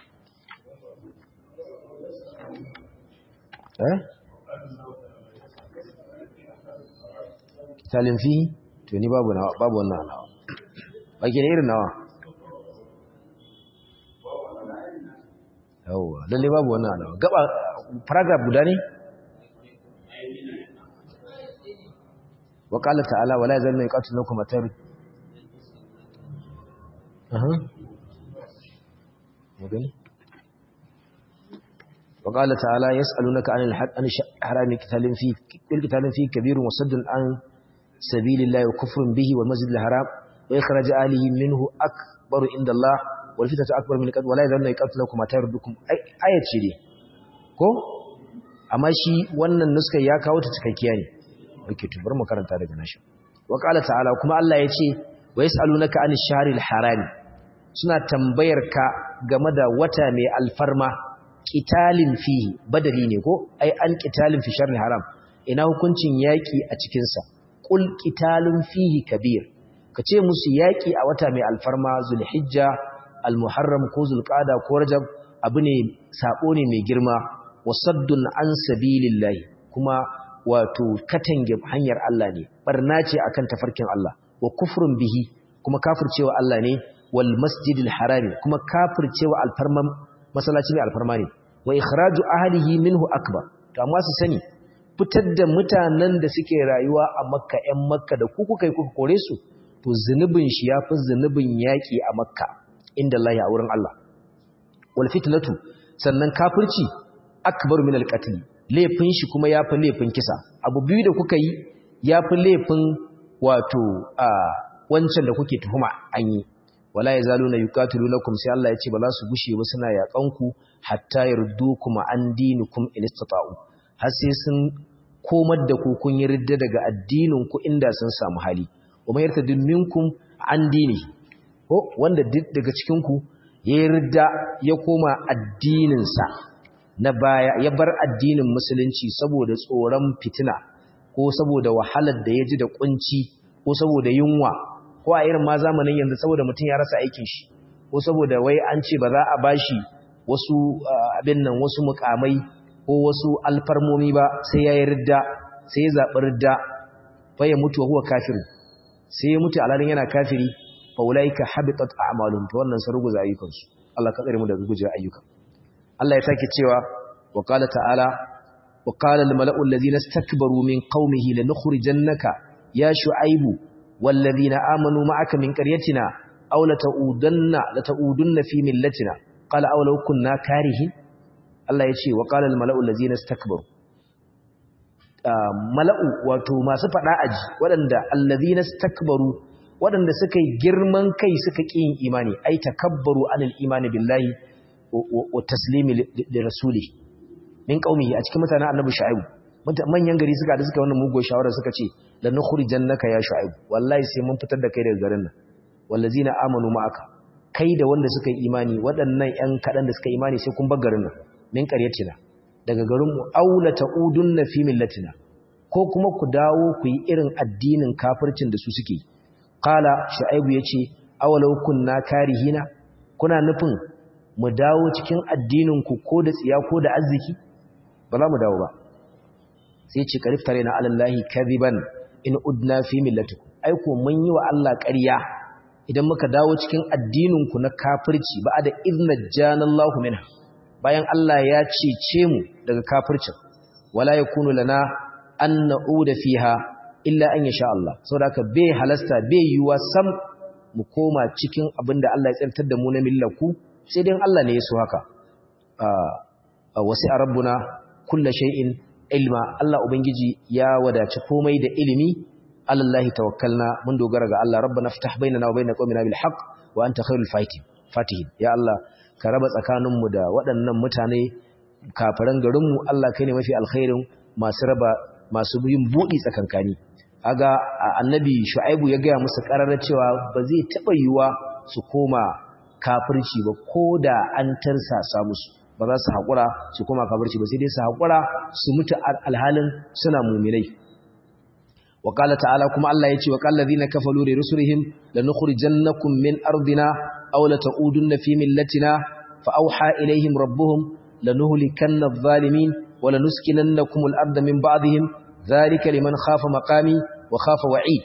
salim fi to ni babu wannan nawa baki ne irin nawa yawa lalle babu wannan nawa gaba paragraph guda ne wa qala ta'ala wala yazalna yuqatilukum atar magani وقال تعالى يسألونك عن الحرام قتال فيه كبير وصد عن سبيل الله وكفر به والمسجد الحرام وإخراج أهله منه أكبر عند الله والفتنة أكبر من القتل ولا يزالون يقاتلونكم حتى يردوكم آية ce dai ko amma shi wannan nuska ya kawo ta cikakkiya ne okay to bari mu karanta daga nashi وقال تعالى kuma Allah ya ce wa yasalunaka anish shahril haram suna tambayar ka game da wata mai alfarma qitalin fihi badali ne ko ai an qitalin fi sharri haram ina hukuncin yaki a cikin sa qul qitalun fihi kabir kace musu yaki a wata mai alfarma zulhijja almuharram ko zulqa'da ko rajab abu ne sabo ne mai girma wasaddun an sabilillahi kuma wato katange hanyar Allah ne barna ce akan tafarkin Allah wa kufrun bihi kuma kafircewa Allah ne wal masjidil harami kuma kafircewa alfarman masallaci mai alfarma ne wa ikhraju ahlihi minhu akbar to amma su sani fitar da mutanen da suke rayuwa a Makka ƴan Makka da ku kuka kore su to zunubin shi yafi zunubin yaki a Makka inda Allah ya wurin Allah wal fitnatu sannan kafirci akbar min al-qatl laifin shi kuma yafi laifin kisa abu biyu da kuka yi yafi laifin wato wancan da kuke tuhuma an yi wala yazaluna yuqatilunakum sai Allah ya ce ba za su gushe ba suna yakan ku hatta yardukum an dinikum in istata'u har sai sun komar da ku kun yarda daga addinin ku inda sun samu hali kuma yartadun minkum an dini ko wanda daga cikin ku ya yarda ya koma addinin sa na baya ya bar addinin musulunci saboda tsoron fitina ko saboda wahalar da ya ji da kunci ko saboda yunwa ko a irin ma zamanin yanzu saboda mutum ya rasa aikin shi ko saboda wai an ce ba za a bashi wasu abin nan wasu mukamai ko wasu alfarmomi ba sai ya yi ridda sai ya zaɓi ridda fa ya mutu wa huwa kafir sai ya mutu alalin yana kafiri fa ulaika habitat a'malun to wannan sun ruguza ayyukansu Allah ka tsare mu daga guje ayyuka Allah ya sake cewa wa qala ta'ala wa qala al mala'u alladhina istakbaru min qaumihi lanukhrijannaka ya shu'aibu والذين آمنوا معك من قريتنا أو لتعودن في ملتنا قال أو لو كنا كارهين الله يشي وقال الملأ الذين استكبروا ملأ wato masu fada aji waɗanda allazina istakbaru waɗanda suka yi girman kai suka ƙi yin imani ai takabbaru anil imani billahi wa taslimi li rasuli min qaumihi a cikin mutanen annabi shu'aib manyan gari suka da suka wannan mugo shawara suka ce la nukhrijannaka ya shu'aib wallahi sai mun fitar da kai daga garin nan wallazina amanu ma'aka kai da wanda suka yi imani waɗannan ƴan kaɗan da suka yi imani sai kun bar garin nan min qaryatina daga garin mu aula taqudunna fi millatina ko kuma ku dawo ku yi irin addinin kafircin da su suke qala shu'aibu yace awalau kunna karihina kuna nufin mu dawo cikin addinin ku ko da tsiya ko da arziki ba za mu dawo ba sai ce kariftare na alallahi kadhiban in udna fi millatikum ai ko mun yi wa Allah ƙarya idan muka dawo cikin addinin ku na kafirci ba da idna janallahu minha bayan Allah ya cece mu daga kafircin wala yakunu lana an na'uda fiha illa an yasha Allah saboda bai halasta bai yiwa sam mu koma cikin abinda Allah ya tsantar da mu na millaku sai dai Allah ne ya so haka wasi'a rabbuna kullu shay'in ilma Allah ubangiji ya wadaci komai da ilimi alallahi tawakkalna mun dogara ga Allah rabbana ftah bainana wa bainal qawmina bil haqq wa anta khairul fatihin ya Allah ka raba tsakaninmu da waɗannan mutane kafiran garinmu Allah kai ne mafi alkhairin masu yin buɗi tsakankani aga annabi shu'aibu ya gaya musu ƙararar cewa ba zai taɓa yiwuwa su koma kafirci ba ko da an tarsasa musu ba za su haƙura su koma kafirci ba sai dai su haƙura su mutu alhalin suna muminai wa qala ta'ala kuma Allah yace wa qal ladina kafaru li rusulihim lanukhrijannakum min ardina aw la ta'udunna fi millatina fa awha ilayhim rabbuhum lanuhlikanna adh-dhalimin wa lanuskinannakum al-ardha min ba'dihim dhalika liman khafa maqami wa khafa wa'id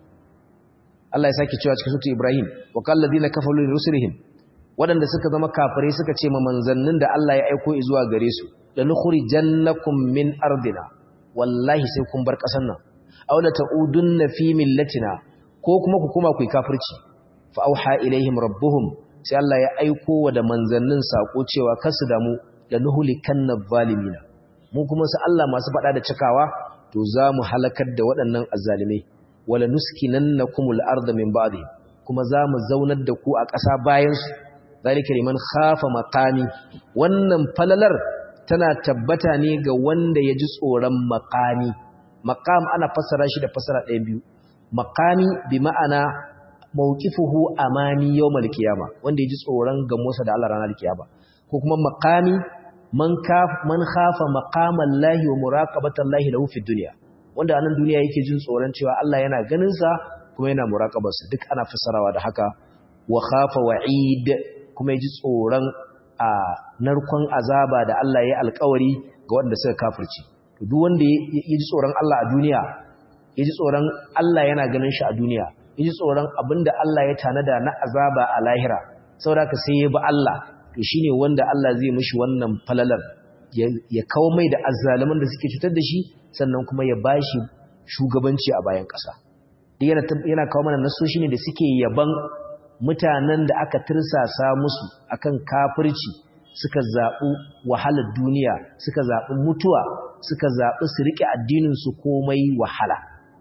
Allah ya sake cewa cikin sura Ibrahim wa qal ladina kafaru li rusulihim wadanda suka zama kafirai suka ce ma manzannin da Allah ya aiko zuwa gare su lanukhrijannakum min ardina wallahi sai kun bar kasan nan aw la ta'udunna fi millatina ko kuma ku kuma ku yi kafirci fa auha ilaihim rabbuhum sai Allah ya aiko wa da manzannin sako cewa kasu damu da nuhlikanna zalimina mu kuma su Allah masu fada da cikawa to za mu halakar da waɗannan azzalimai wala nuskinannakumul arda min ba'di kuma za mu zaunar da ku a ƙasa bayan su zalika liman khafa maqami wannan falalar tana tabbata ne ga wanda ya ji tsoron maqami maqam ana fassara shi da fassara ɗayan biyu maqami bi ma'ana mawqifuhu amani yawmal qiyama wanda ya ji tsoron gamosa da Allah ranar kiyama ko kuma maqami man khafa maqamallahi wa muraqabatallahi lahu fid dunya wanda anan duniya yake jin tsoron cewa Allah yana ganin sa kuma yana muraqabar sa duk ana fassarawa da haka wa khafa wa'id kuma ya ji tsoron a narkon azaba da Allah ya alƙawari ga wanda suka kafirci to duk wanda ya ji tsoron Allah a duniya ya ji tsoron Allah yana ganin shi a duniya ya ji tsoron abinda Allah ya tanada na azaba a lahira saboda ka sai ya bi Allah to shine wanda Allah zai mishi wannan falalar ya kawo mai da azzaliman da suke cutar da shi sannan kuma ya bashi shugabanci a bayan ƙasa yana kawo mana nasoshi ne da suke yaban mutanen da aka tirsasa musu akan kafirci suka zaɓi wahalar duniya suka zaɓi mutuwa suka zaɓi su riƙe addininsu komai wahala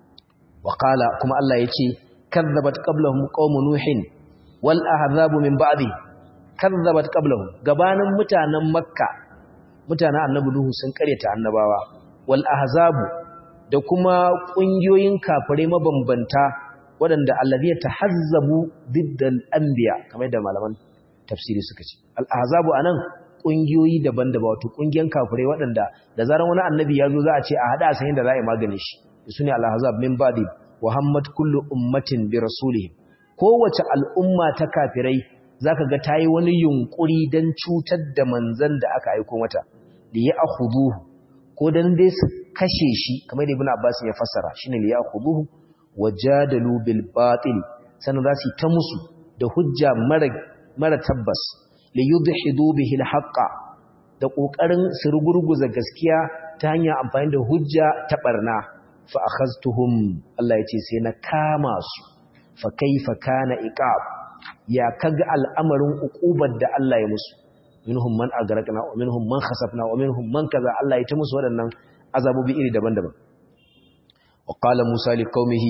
waƙala kuma Allah ya ce kazzabat qablahum qaum nuhin wal ahzabu min ba'di kazzabat qablahum gabanin mutanen makka mutanen annabi nuhu sun karyata annabawa wal ahzabu da kuma ƙungiyoyin kafirai mabambanta waɗanda allaziya tahazzabu diddal anbiya kamar da malaman tafsiri suka ce al-ahzabu anan kungiyoyi daban-daban wato kungiyan kafirai waɗanda da zaran wani annabi ya zo za a ce a hada san yadda za a yi magani shi sune al-ahzab min ba'di muhammad kullu ummatin bi rasulihim kowace al'umma ta kafirai zaka ga tayi wani yunkuri dan cutar da manzon da aka aika mata li ya'khuduhu ko dan dai su kashe shi kamar da ibn abbas ya fassara shine li ya'khuduhu wajadalu bil batil sanan za su ta musu da hujja mara tabbas li yudhidu bihi al haqqa da kokarin su rugurguza gaskiya ta hanyar amfani da hujja ta barna fa akhaztuhum Allah yace sai na kama su fa kaifa kana iqab ya kaga al'amarin uqubar da Allah ya musu minhum man agraqna wa minhum man khasafna wa minhum man kaza Allah ya ta musu wadannan azabobi iri daban-daban wa qala musa liqaumihi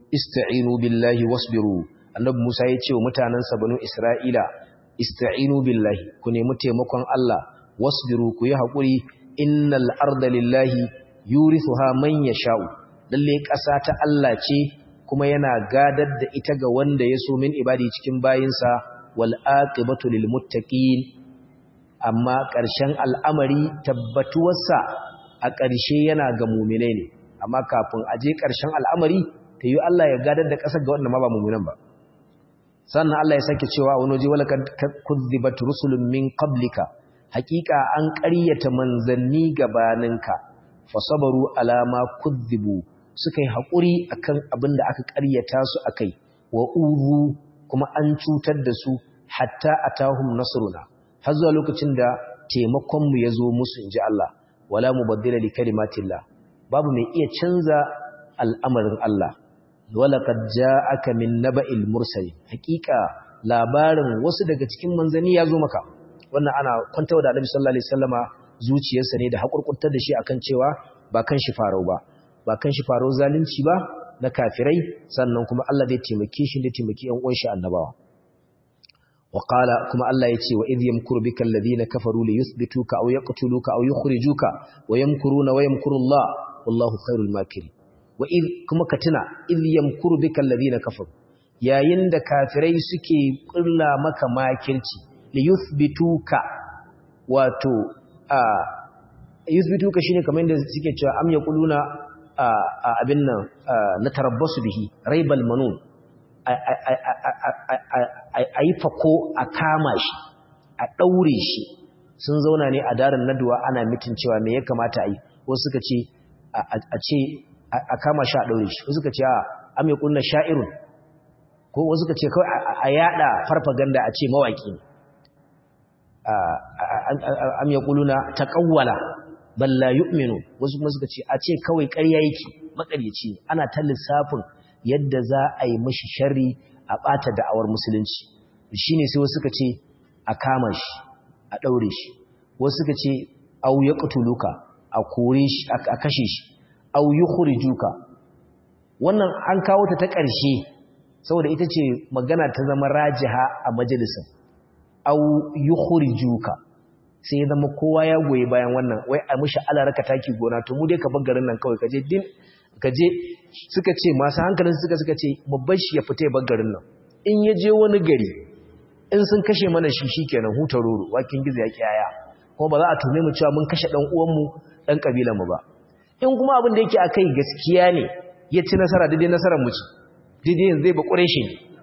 ista'inu billahi wasbiru annabi Musa ya ce wa mutanansa banu Isra'ila ista'inu billahi ku nemi taimakon Allah wasbiru ku yi hakuri innal arda lillahi yurithuha man yasha'u lalle ƙasa ta Allah ce kuma yana gadar da ita ga wanda ya so min ibadi cikin bayinsa wal aqibatu lil muttaqin amma ƙarshen al'amari tabbatuwarsa a ƙarshe yana ga mu'minai ne amma kafin a je ƙarshen al'amari ta yi Allah ya gadar da ƙasar ga wanda ma ba mu'minan ba sannan Allah ya sake cewa wani waje wala kuzzibat rusulun min qablika haƙiƙa an ƙaryata manzanni gabaninka fasabaru ala ma kuzzibu suka yi haƙuri akan abin da aka ƙaryata su akai wa uzu kuma an cutar da su hatta atahum nasruna har zuwa lokacin da taimakon mu yazo musu inji Allah wala mubaddila li kalimatillah babu mai iya canza al'amarin Allah wala qad ja'aka min naba'il mursalin haqiqa labarin wasu daga cikin manzanni yazo maka wannan ana kwantawa da Annabi sallallahu alaihi wasallama zuciyarsa ne da hakurkurtar da shi akan cewa ba kan shi farau ba kan shi farau zalunci ba na kafirai sannan kuma Allah zai taimake shi da taimaki ƴan uwan shi annabawa wa qala kuma Allah yace wa idh yamkuru bika alladhina kafaru li yuthbituka aw yaqtuluka aw yukhrijuka wa yamkuruna wa yamkuru Allah wallahu khairul makirin wa idh kuma ka tuna idh yamkuru bika alladhina kafaru yayin da kafirai suke kulla maka makirci li yuthbituka wato yuthbituka shine kamar yadda suke cewa am yaquluna abin nan na tarabbasu bihi raibal manun ayi fako a kama shi a daure shi sun zauna ne a darin naduwa ana mitin cewa me ya kamata ayi wasu suka ce a kama shi a daure shi wasu suka ce am yaquluna sha'irun ko wasu suka ce kawai a yada farfaganda a ce mawaki am yaquluna taqawwala bal la yu'minu wasu kuma suka ce a ce kawai ƙarya yake makaryaci ana ta lissafin yadda za a yi mishi sharri a bata da'awar musulunci shine sai wasu suka ce a kama shi a daure shi wasu suka ce au yaqtuluka a kore shi a kashe shi au yukhrijuka wannan an kawo ta ƙarshe saboda ita ce magana ta zama rajiha a majalisin au yukhrijuka sai zama kowa ya goyi bayan wannan wai a mishi alaraka taki gona to mu dai ka bar garin nan kawai kaje suka ce masu hankalin suka ce mu bar shi ya fita ya bar garin nan in ya je wani gari in sun kashe mana shi shikenan hutaroro wakin gizo ya kiyaya kuma ba za a tume mu cewa mun kashe dan uwan mu dan kabilan mu ba in kuma abin da yake akai gaskiya ne ya ci nasara daidai nasarar mu ci daidai yanzu zai ba ƙureshi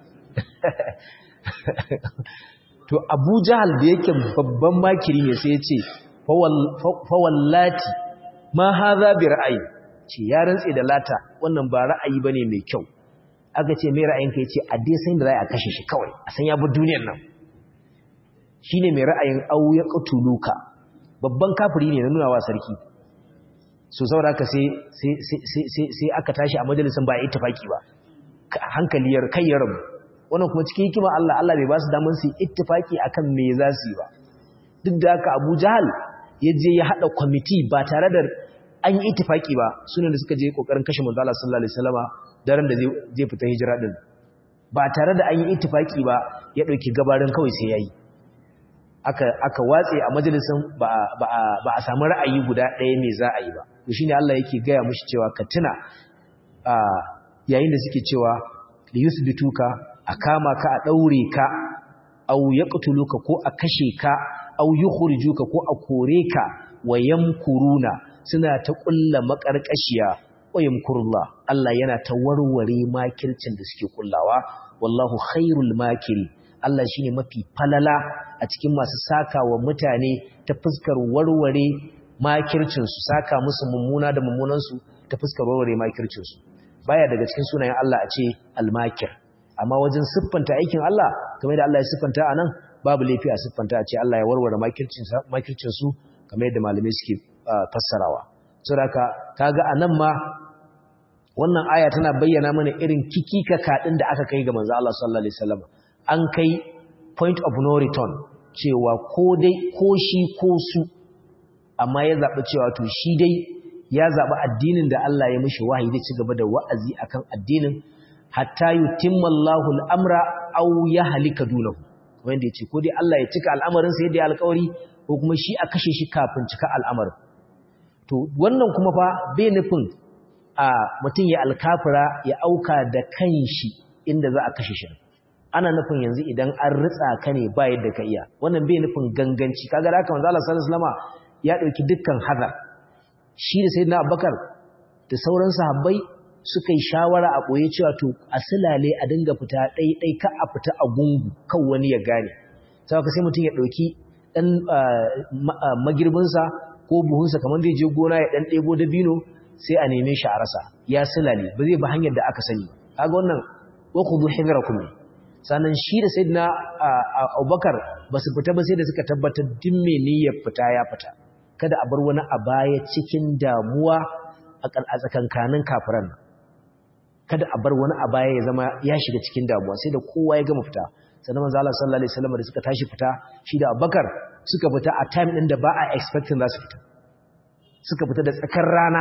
to Abu Jahal da yake babban makiri ne sai ya ce fa wallati ma hadha bi ra'ayi ce ya rantse da lata wannan ba ra'ayi bane mai kyau aka ce me ra'ayinka yace a dai sai da za a kashe shi kawai a san ya bi duniyar nan shine mai ra'ayin au ya qatuluka babban kafiri ne na nuna wa sarki so saboda haka sai aka tashi a majalisin ba a ittifaki ba hankaliyar kai ya rabu wannan kuma cikin hikima Allah bai ba su damar su ittifaki akan me za su yi ba duk da haka Abu Jahal ya je ya hada kwamiti ba tare da an yi ittifaki ba sunan da suka je kokarin kashe manzo Allah sallallahu alaihi wasallama daren da zai fita hijira din ba tare da an yi ittifaki ba ya dauki gabarin kawai sai yayi aka watse a majalisin ba a samu ra'ayi guda ɗaya me za a yi ba to shine Allah yake gaya mushi cewa ka tuna yayin da suke cewa li yusbituka a kama ka a daure ka aw yaqtuluka ko a kashe ka aw yukhrijuka ko a kore ka wayamkuruna suna ta kulla makarkashiya wayamkurullah Allah yana ta warware makircin da suke kullawa wallahu khairul makiri Allah shine mafi falala a cikin masu sakawa mutane ta fuskar warware makircin su saka musu mummuna da mummunan su ta fuskar warware makircin su baya daga cikin sunayen Allah a ce al-makir amma wajen siffanta aikin Allah kamar yadda Allah ya siffanta anan babu laifi a siffanta a ce Allah ya warware makircin su kamar yadda malamai suke fassarawa saboda kaga anan ma wannan aya tana bayyana mana irin kikika kadin da aka kai ga manzo Allah sallallahu alaihi wasallam an kai point of no return cewa ko dai ko shi ko su amma ya zaɓi cewa to shi dai ya zaɓi addinin da Allah ya mishi wahayi zai ci gaba da wa'azi akan addinin hatta yutimma Allahu al-amra aw yahlika dunahu wanda yace ko dai Allah ya cika al'amarin sa yadda ya alƙawari ko kuma shi a kashe shi kafin cika al'amarin to wannan kuma fa bai nufin a mutum ya alkafira ya auka da kanshi inda za a kashe shi ana nufin yanzu idan an ritsa ka ne ba yadda ka iya wannan bai nufin ganganci kaga da haka manzo Allah sallallahu alaihi wasallam ya dauki dukkan hazar shi da sayyidina Abubakar da sauran sahabbai suka yi shawara a koye cewa to asilale a dinga fita dai ka a fita a gungu kan wani ya gane sai ka sai mutum ya dauki dan magirbinsa ko buhunsa kamar zai je gona ya dan debo dabino sai a neme shi a rasa ya silale ba zai ba hanyar da aka sani kaga wannan wa khudhu hidrakum sannan shi da sayyidina Abubakar ba su fita ba sai da suka tabbatar din me niyyar fita ya fita kada a bar wani a baya cikin damuwa a tsakankanin kafiran kada a bar wani a baya ya zama ya shiga cikin damuwa sai da kowa ya gama fita sannan manzo Allah sallallahu alaihi wasallam da suka tashi fita shi da Abubakar suka fita a time din da ba a expecting za su fita suka fita da tsakar rana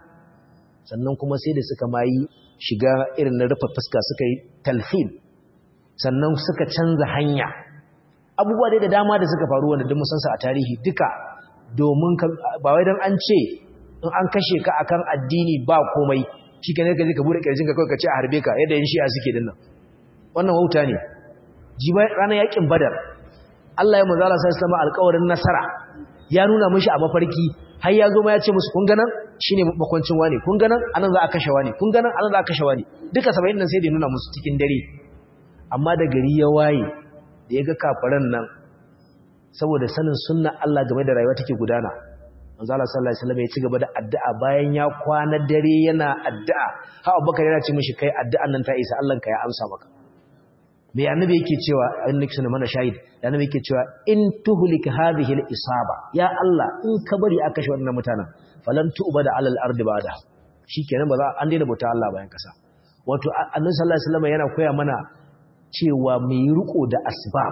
sannan kuma sai da suka mayi shiga irin na rufe fuska suka yi talfin sannan suka canza hanya abubuwa dai da dama da suka faru wanda duk mun san su a tarihi duka domin ba wai dan an ce in an kashe ka akan addini ba komai shikenan ka je ka bude kirjin ka kai ka ce a harbe ka yadda yin shi'a suke dinnan wannan wauta ne jiba ranar yakin badar Allah ya manzo Allah sallallahu alaihi wasallam alƙawarin nasara ya nuna mishi a mafarki har ya zo ma ya ce musu kun ganan shine makwancin wani kun ganan anan za a kashe wani kun ganan anan za a kashe wani duka 70 nan sai da nuna musu cikin dare amma da gari ya waye da ya ga kafiran nan saboda sanin sunna Allah game da rayuwa take gudana manzo Allah sallallahu alaihi wasallam ya ci gaba da addu'a bayan ya kwana dare yana addu'a ha Abubakar yana ce mishi kai addu'an nan ta isa Allah ka ya amsa maka me annabi yake cewa annabi sunan mana shahid annabi yake cewa in tuhlik hadhihi al-isaba ya Allah in ka bari aka shi wannan mutanen falan tu'bada alal ardi ba'da shikenan ba za an daina bauta Allah bayan kasa wato annabi sallallahu alaihi wasallam yana koya mana cewa mai riko da asbab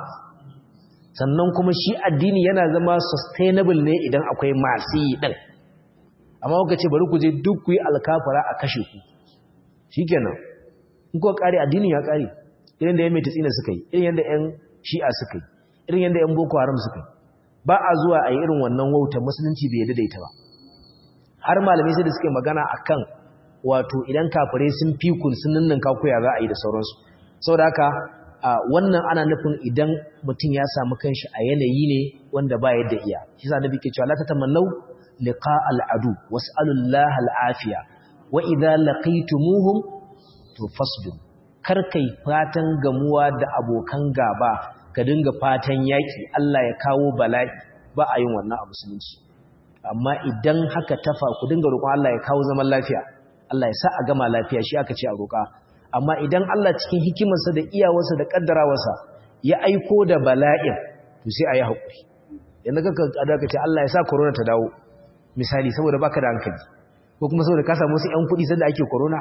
sannan kuma shi addini yana zama sustainable ne idan akwai masu yi din amma kuka ce bari ku je duk ku yi alkafara a kashe ku shikenan in ko kare addini ya kare irin da yan mai tsina suka yi irin yanda yan shi'a suka yi irin yanda yan boko haram suka yi ba a zuwa a yi irin wannan wautar musulunci bai yadda da ita ba har malamai sai da suka yi magana akan wato idan kafirai sun fi kun sun ninninka koya za a yi da sauransu saboda haka wannan ana nufin idan mutum ya samu kanshi a yanayi ne wanda ba yadda iya shi sa nabi ke cewa la tatamannu liqa al'adu was'alullaha al'afiya wa idza laqitumuhum to fasbiru kar kai fatan gamuwa da abokan gaba ka dinga fatan yaki Allah ya kawo bala'i ba a yin wannan a musulunci amma idan haka tafa ku dinga roƙon Allah ya kawo zaman lafiya Allah ya sa a gama lafiya shi aka ce a roƙa amma idan Allah cikin hikimarsa da iyawarsa da kaddarawarsa ya aiko da bala'in to sai a yi haƙuri yanzu ka ce Allah ya sa corona ta dawo misali saboda baka da hankali ko kuma saboda ka samu wasu 'yan kuɗi sanda ake corona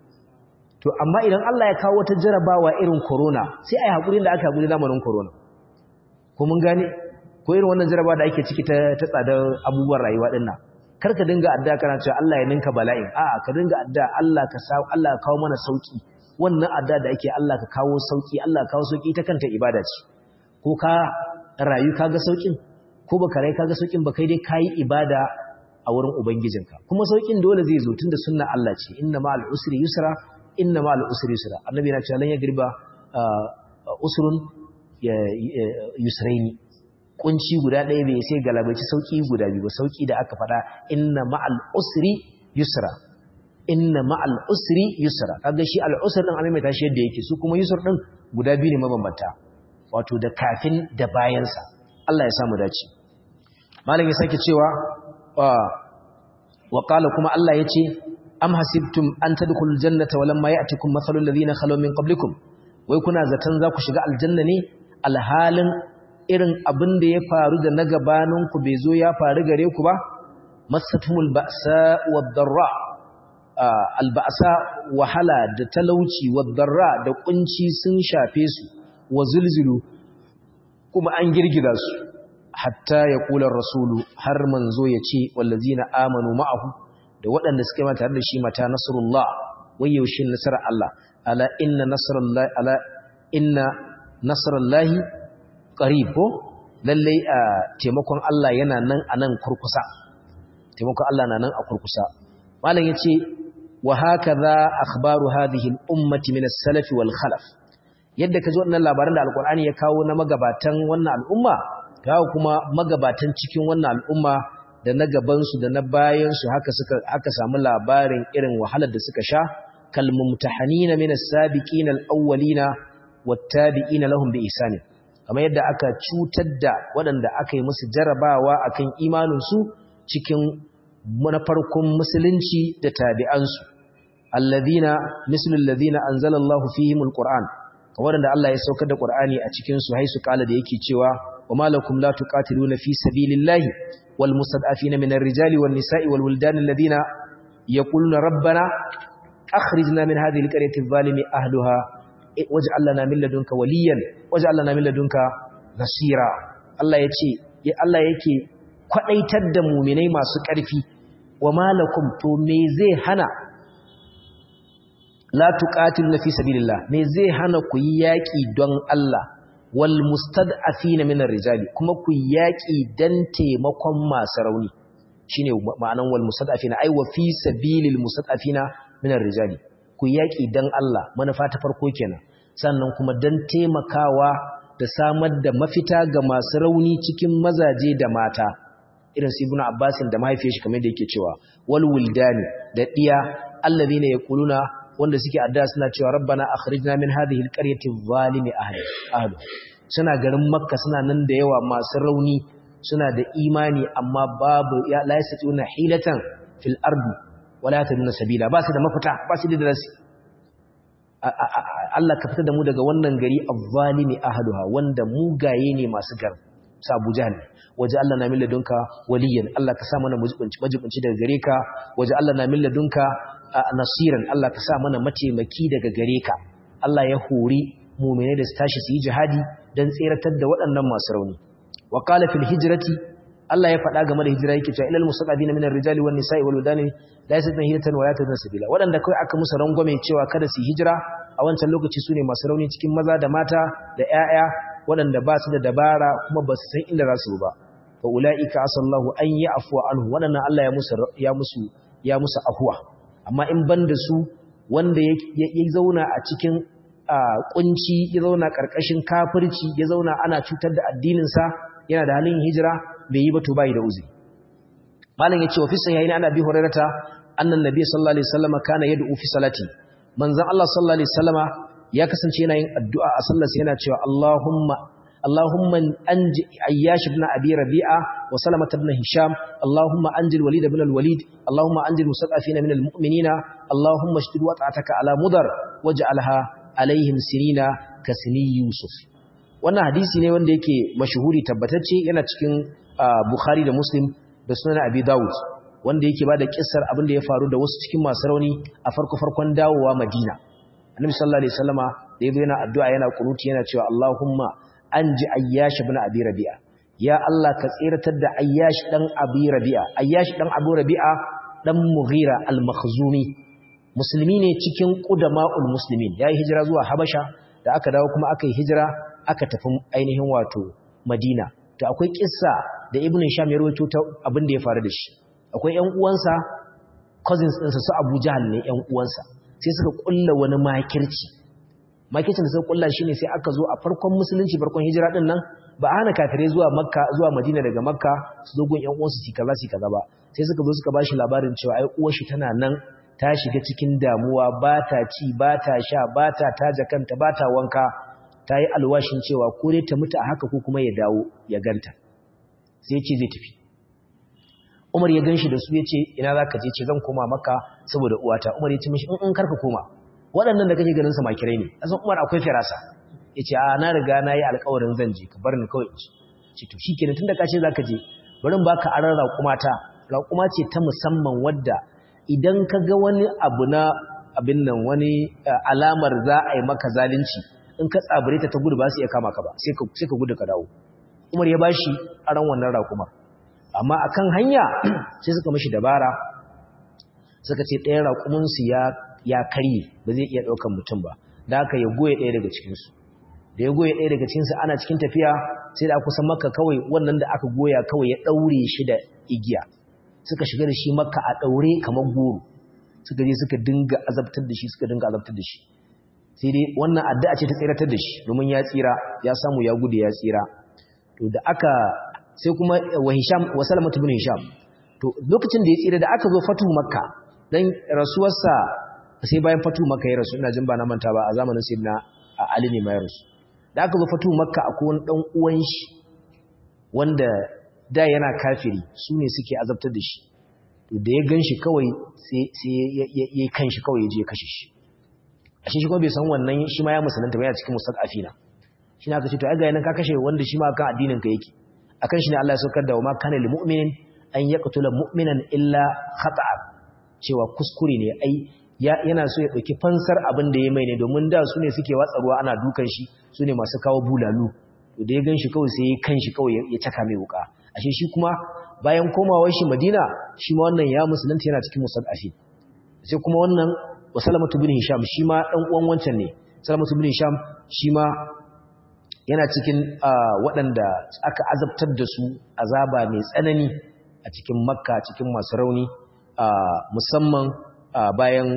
to amma idan Allah ya kawo wata jarabawa irin corona sai a yi haƙuri da aka haƙuri zamanin corona ko mun gane ko irin wannan jarabawa da ake ciki ta tsadar abubuwan rayuwa ɗin nan kar ka dinga adda kana cewa Allah ya ninka bala'in a'a ka dinga adda Allah ka kawo mana sauki wannan adda da ake Allah ka kawo sauki Allah ka kawo sauki ta kanta ibada ce ko ka rayu kaga saukin ko baka rai kaga saukin ba kai dai kai ibada a wurin ubangijinka kuma saukin dole zai zo tunda sunna Allah ce inna ma'al usri yusra inna ma'al usri yusra annabi na cewa lan yagriba usrun yusraini kunci guda ɗaya bai sai galabaci sauki guda biyu ba sauki da aka faɗa inna ma'al usri yusra inna ma'al usri yusra kaga shi al usr din an mai tashi yadda yake su kuma yusr din guda biyu ne mabambanta wato da kafin da bayan sa Allah ya samu dace malam ya sake cewa wa qala kuma Allah yace am hasibtum an tadkhulul jannata walamma ya'tikum mathalul ladina khalu min qablikum wai kuna zaton za ku shiga aljanna ne alhalin irin abin da ya faru da na gabaninku bai zo ya faru gare ku ba masatumul ba'sa wad-darra al-ba'sa wahala da talauci wad-darra da kunci sun shafe su wa zulzulu kuma an girgiza su hatta yaqula ar-rasulu har manzo yace wallazina amanu ma'ahu da waɗanda suka yi tare da shi mata nasrullah wai yaushe nasarar Allah ala inna nasrallahi qarib ko lalle taimakon Allah yana nan anan kurkusa taimakon Allah na nan a kurkusa malam yace wa hakaza akhbaru hadhihi al-ummati min as-salaf wal khalaf yadda kaji wannan labaran da alqur'ani ya kawo na magabatan wannan al'umma kawo kuma magabatan cikin wannan al'umma da na gaban su da na bayan su haka samu labarin irin wahalar da suka sha kal mumtahanina min as-sabiqin al-awwalina wat-tabi'ina lahum bi ihsan kamar yadda aka cutar da waɗanda aka yi musu jarabawa akan imanin su cikin na farkon musulunci da tabi'ansu alladhina mislul ladina anzalallahu fihimul qur'an kamar da Allah ya saukar da qur'ani a cikin su haisu kala da yake cewa wama lakum la tuqatiluna fi sabilillahi wal mustad'afina minar rijali wan nisa'i wal wildan alladhina yaquluna rabbana akhrijna min hadhihi alqaryati adh-dhalimi ahliha waj'al lana min ladunka waliyan waj'al lana min ladunka nasira Allah yace Allah yake kwadaitar da muminai masu ƙarfi wa malakum to me zai hana la tuqatiluna fi sabilillah me zai hana ku yi yaki don Allah wal mustad'afina min ar-rijali kuma ku yi yaki dan taimakon masu rauni shine ma'anan wal mustad'afina ai wa fi sabilil mustad'afina min ar-rijali ku yi yaki dan Allah manufa ta farko kenan sannan kuma dan taimakawa da samar da mafita ga masu rauni cikin mazaje da mata irin su ibnu abbasin da mahaifiyar shi kamar da yake cewa wal wildani da diya allazina yaquluna wanda suke addu'a suna cewa rabbana akhrijna min hadhihi alqaryati adh-dhalimi ahli suna garin makka suna nan da yawa masu rauni suna da imani amma babu ya la yasatuna hilatan fil ardi wala yataduna sabila ba su da mafita ba su da darasi Allah ka fitar da mu daga wannan gari adh-dhalimi ahliha wanda mugaye ne masu gar sa Abu Jahl waje Allah na min ladunka waliyan Allah ka sa mana majibunci daga gare ka waje Allah na min ladunka nasiran Allah ka sa mana mataimaki daga gare ka Allah ya hori mu'mine da su tashi su yi jihadi dan tseratar da waɗannan masu rauni wa qala fil hijrati Allah ya faɗa game da hijira yake cewa ilal musaqabina minar rijali wan nisa'i wal wadani la yasatun hijratan wa yatadun sabila waɗanda kai aka musu rangwame cewa kada su hijira a wancan lokaci sune masu rauni cikin maza da mata da ƴaƴa waɗanda ba su da dabara kuma ba su san inda za su ba fa ulaika asallahu an ya'fu anhu waɗannan Allah ya musu afwa amma in banda su wanda ya zauna a cikin kunci ya zauna karkashin kafirci ya zauna ana cutar da addinin sa yana da halin hijira bai yi ba to bai da uzuri malam yace wa fi sahihaini ana bi hurairata annan nabiy sallallahu alaihi wasallam kana yad'u fi salati manzon Allah sallallahu alaihi wasallama ya kasance yana yin addu'a a sallarsa yana cewa Allahumma anji Ayyash ibn Abi Rabi'a wa Salamah ibn Hisham Allahumma anjil Walid ibn al-Walid Allahumma anjil mustad'afina min al-mu'minina Allahumma shdid wat'ataka ala Mudar waj'alha alaihim sinina ka sini Yusuf wannan hadisi ne wanda yake mashhuri tabbatacce yana cikin Bukhari da Muslim da Sunan Abi Dawud wanda yake bada kissar abin da ya faru da wasu cikin masu rauni a farkon dawowa Madina Annabi sallallahu alaihi wasallama da yazo yana addu'a yana kunuti yana cewa Allahumma anji Ayyash ibn Abi Rabi'a ya Allah ka tsiratar da Ayyash dan Abi Rabi'a Ayyash dan Abu Rabi'a dan Mughira al-Makhzumi musulmi ne cikin qudama'ul muslimin yayi hijira zuwa Habasha da aka dawo kuma aka yi hijira aka tafi ainihin wato Madina to akwai kissa da Ibn Hisham ya rawaito ta abin da ya faru da shi akwai ƴan uwansa cousins ɗinsa su Abu Jahl ne ƴan uwansa sai suka kulla wani makircin da suka kulla shine sai aka zo a farkon musulunci farkon hijira din nan ba a hana kafirai zuwa Makka zuwa Madina daga Makka su zo gun ƴan uwansu su kaza ba sai suka zo suka bashi labarin cewa ai uwar shi tana nan ta shiga cikin damuwa ba ta ci ba ta sha ba ta taja kanta ba ta wanka ta yi alwashin cewa ko dai ta mutu a haka ko kuma ya dawo ya ganta sai ya ce zai tafi Umar ya ganshi da su ya ce ina za ka je ce zan koma Makka saboda uwata Umar ya ce mishi in karka koma waɗannan da kake ganin su makirai ne asan Umar akwai firasa ya ce a na riga na yi alƙawarin zan je ka bar ni kawai ce to shi kenan tunda ka ce za ka je bari in baka aran raƙuma ce ta musamman wadda idan ka ga wani abu na abin nan wani alamar za a yi maka zalunci in ka tsabare ta gudu ba su iya kama ka ba sai ka gudu ka dawo Umar ya bashi aran wannan raƙumar amma akan hanya sai suka mishi dabara suka ce ɗayan raƙumin su ya karye ba zai iya ɗaukan mutum ba da haka ya goye ɗaya daga cikin su da ya goye ɗaya daga cikin su ana cikin tafiya sai da kusa Makka kawai wannan da aka goya kawai ya daure shi da igiya suka shiga da shi Makka a daure kamar goro suka je suka dinga azabtar da shi sai dai wannan addu'a ce ta tsiratar da shi domin ya tsira ya samu ya gudu ya tsira to da aka sai kuma wa Salamah ibn Hisham to lokacin da ya tsira da aka zo fatu Makka dan rasuwarsa sai bayan fatu Makka ya rasu ina jin ba na manta ba a zamanin Sayyidina Ali ne mai rasu da aka zo fatu Makka akwai wani dan uwan shi wanda da yana kafiri su ne suke azabtar da shi to da ya ganshi kawai sai ya kanshi kawai ya je kashe shi ashe shi kuma bai san wannan shi ma ya musulunta ba yana cikin mustaqafina shi ne aka ce to ai ga yana ka kashe wanda shi ma kan addinin ka yake akan shi ne Allah ya saukar da wa ma kana lil mu'minin an yaqtula mu'minan illa khata'a cewa kuskure ne ai yana so ya dauki fansar abin da ya mai ne domin da su ne suke watsa ruwa ana dukan shi su ne masu kawo bulalu to da ya ganshi kawai sai ya kanshi kawai ya caka mai wuka ashe shi kuma bayan komawar shi Madina shi ma wannan ya musulunta yana cikin musaddafi sai kuma wannan Salamah ibn Hisham shi ma dan uwan wancan ne Salamah ibn Hisham shi ma yana cikin waɗanda aka azabtar da su azaba mai tsanani a cikin Makka cikin masu rauni musamman bayan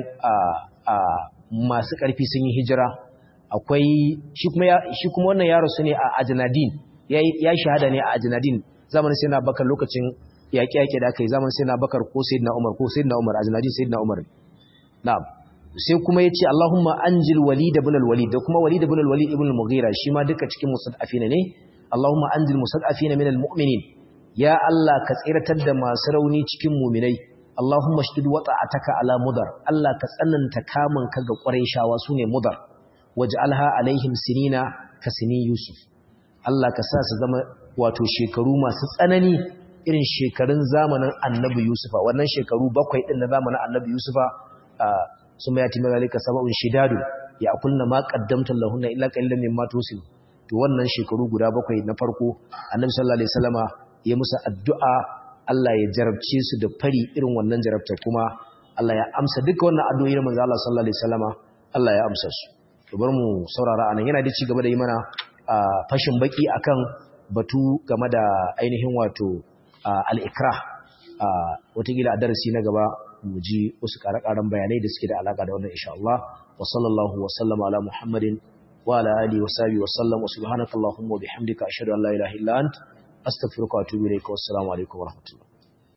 masu ƙarfi sun yi hijira akwai shi kuma wannan yaro su ne a Ajnadin ya shahada ne a Ajnadin zamanin Sayyidina Abubakar lokacin yaƙe-yaƙe da aka yi zamanin Sayyidina Abubakar ko Sayyidina Umar Ajnadin Sayyidina Umar na'am sai kuma yace Allahumma anjil Walid ibn al-Walid da kuma Walid ibn al-Walid ibn al-Mughira shi ma duka cikin musaddafina ne Allahumma anjil musaddafina min al-mu'minin ya Allah ka tsiratar da masu rauni cikin mu'minai Allahumma shdid wata'ataka ala mudar Allah ka tsananta kamun ka ga Qurayshawa sune mudar waj'alha alaihim sinina ka sini Yusuf Allah ka sa su zama wato shekaru masu tsanani irin shekarun zamanin Annabi Yusufa wannan shekaru 7 din na zamanin Annabi Yusufa ثم يأتي من ذلك سبع شداد يأكلن ما قدمت لهن إلا قليلا مما تحسن to wannan shekaru guda 7 na farko Annabi sallallahu alaihi wasallama ya musu addu'a Allah ya jarabce su da fari irin wannan jarabta kuma Allah ya amsa duka wannan addu'o'i na manzo Allah sallallahu alaihi wasallama Allah ya amsa su to bar mu saurara anan yana da ci gaba da yi mana fashin baki akan batu game da ainihin wato al-ikrah wata gila a darasi na gaba mu ji wasu ƙare-ƙaren bayanai da suke da alaƙa da wannan insha Allah wa sallallahu wa sallama ala Muhammadin wa ala alihi wa sahbihi wa sallam wa subhanakallahumma wa bihamdika ashhadu an la ilaha illa ant astaghfiruka wa atubu ilaik wa assalamu alaikum wa rahmatullah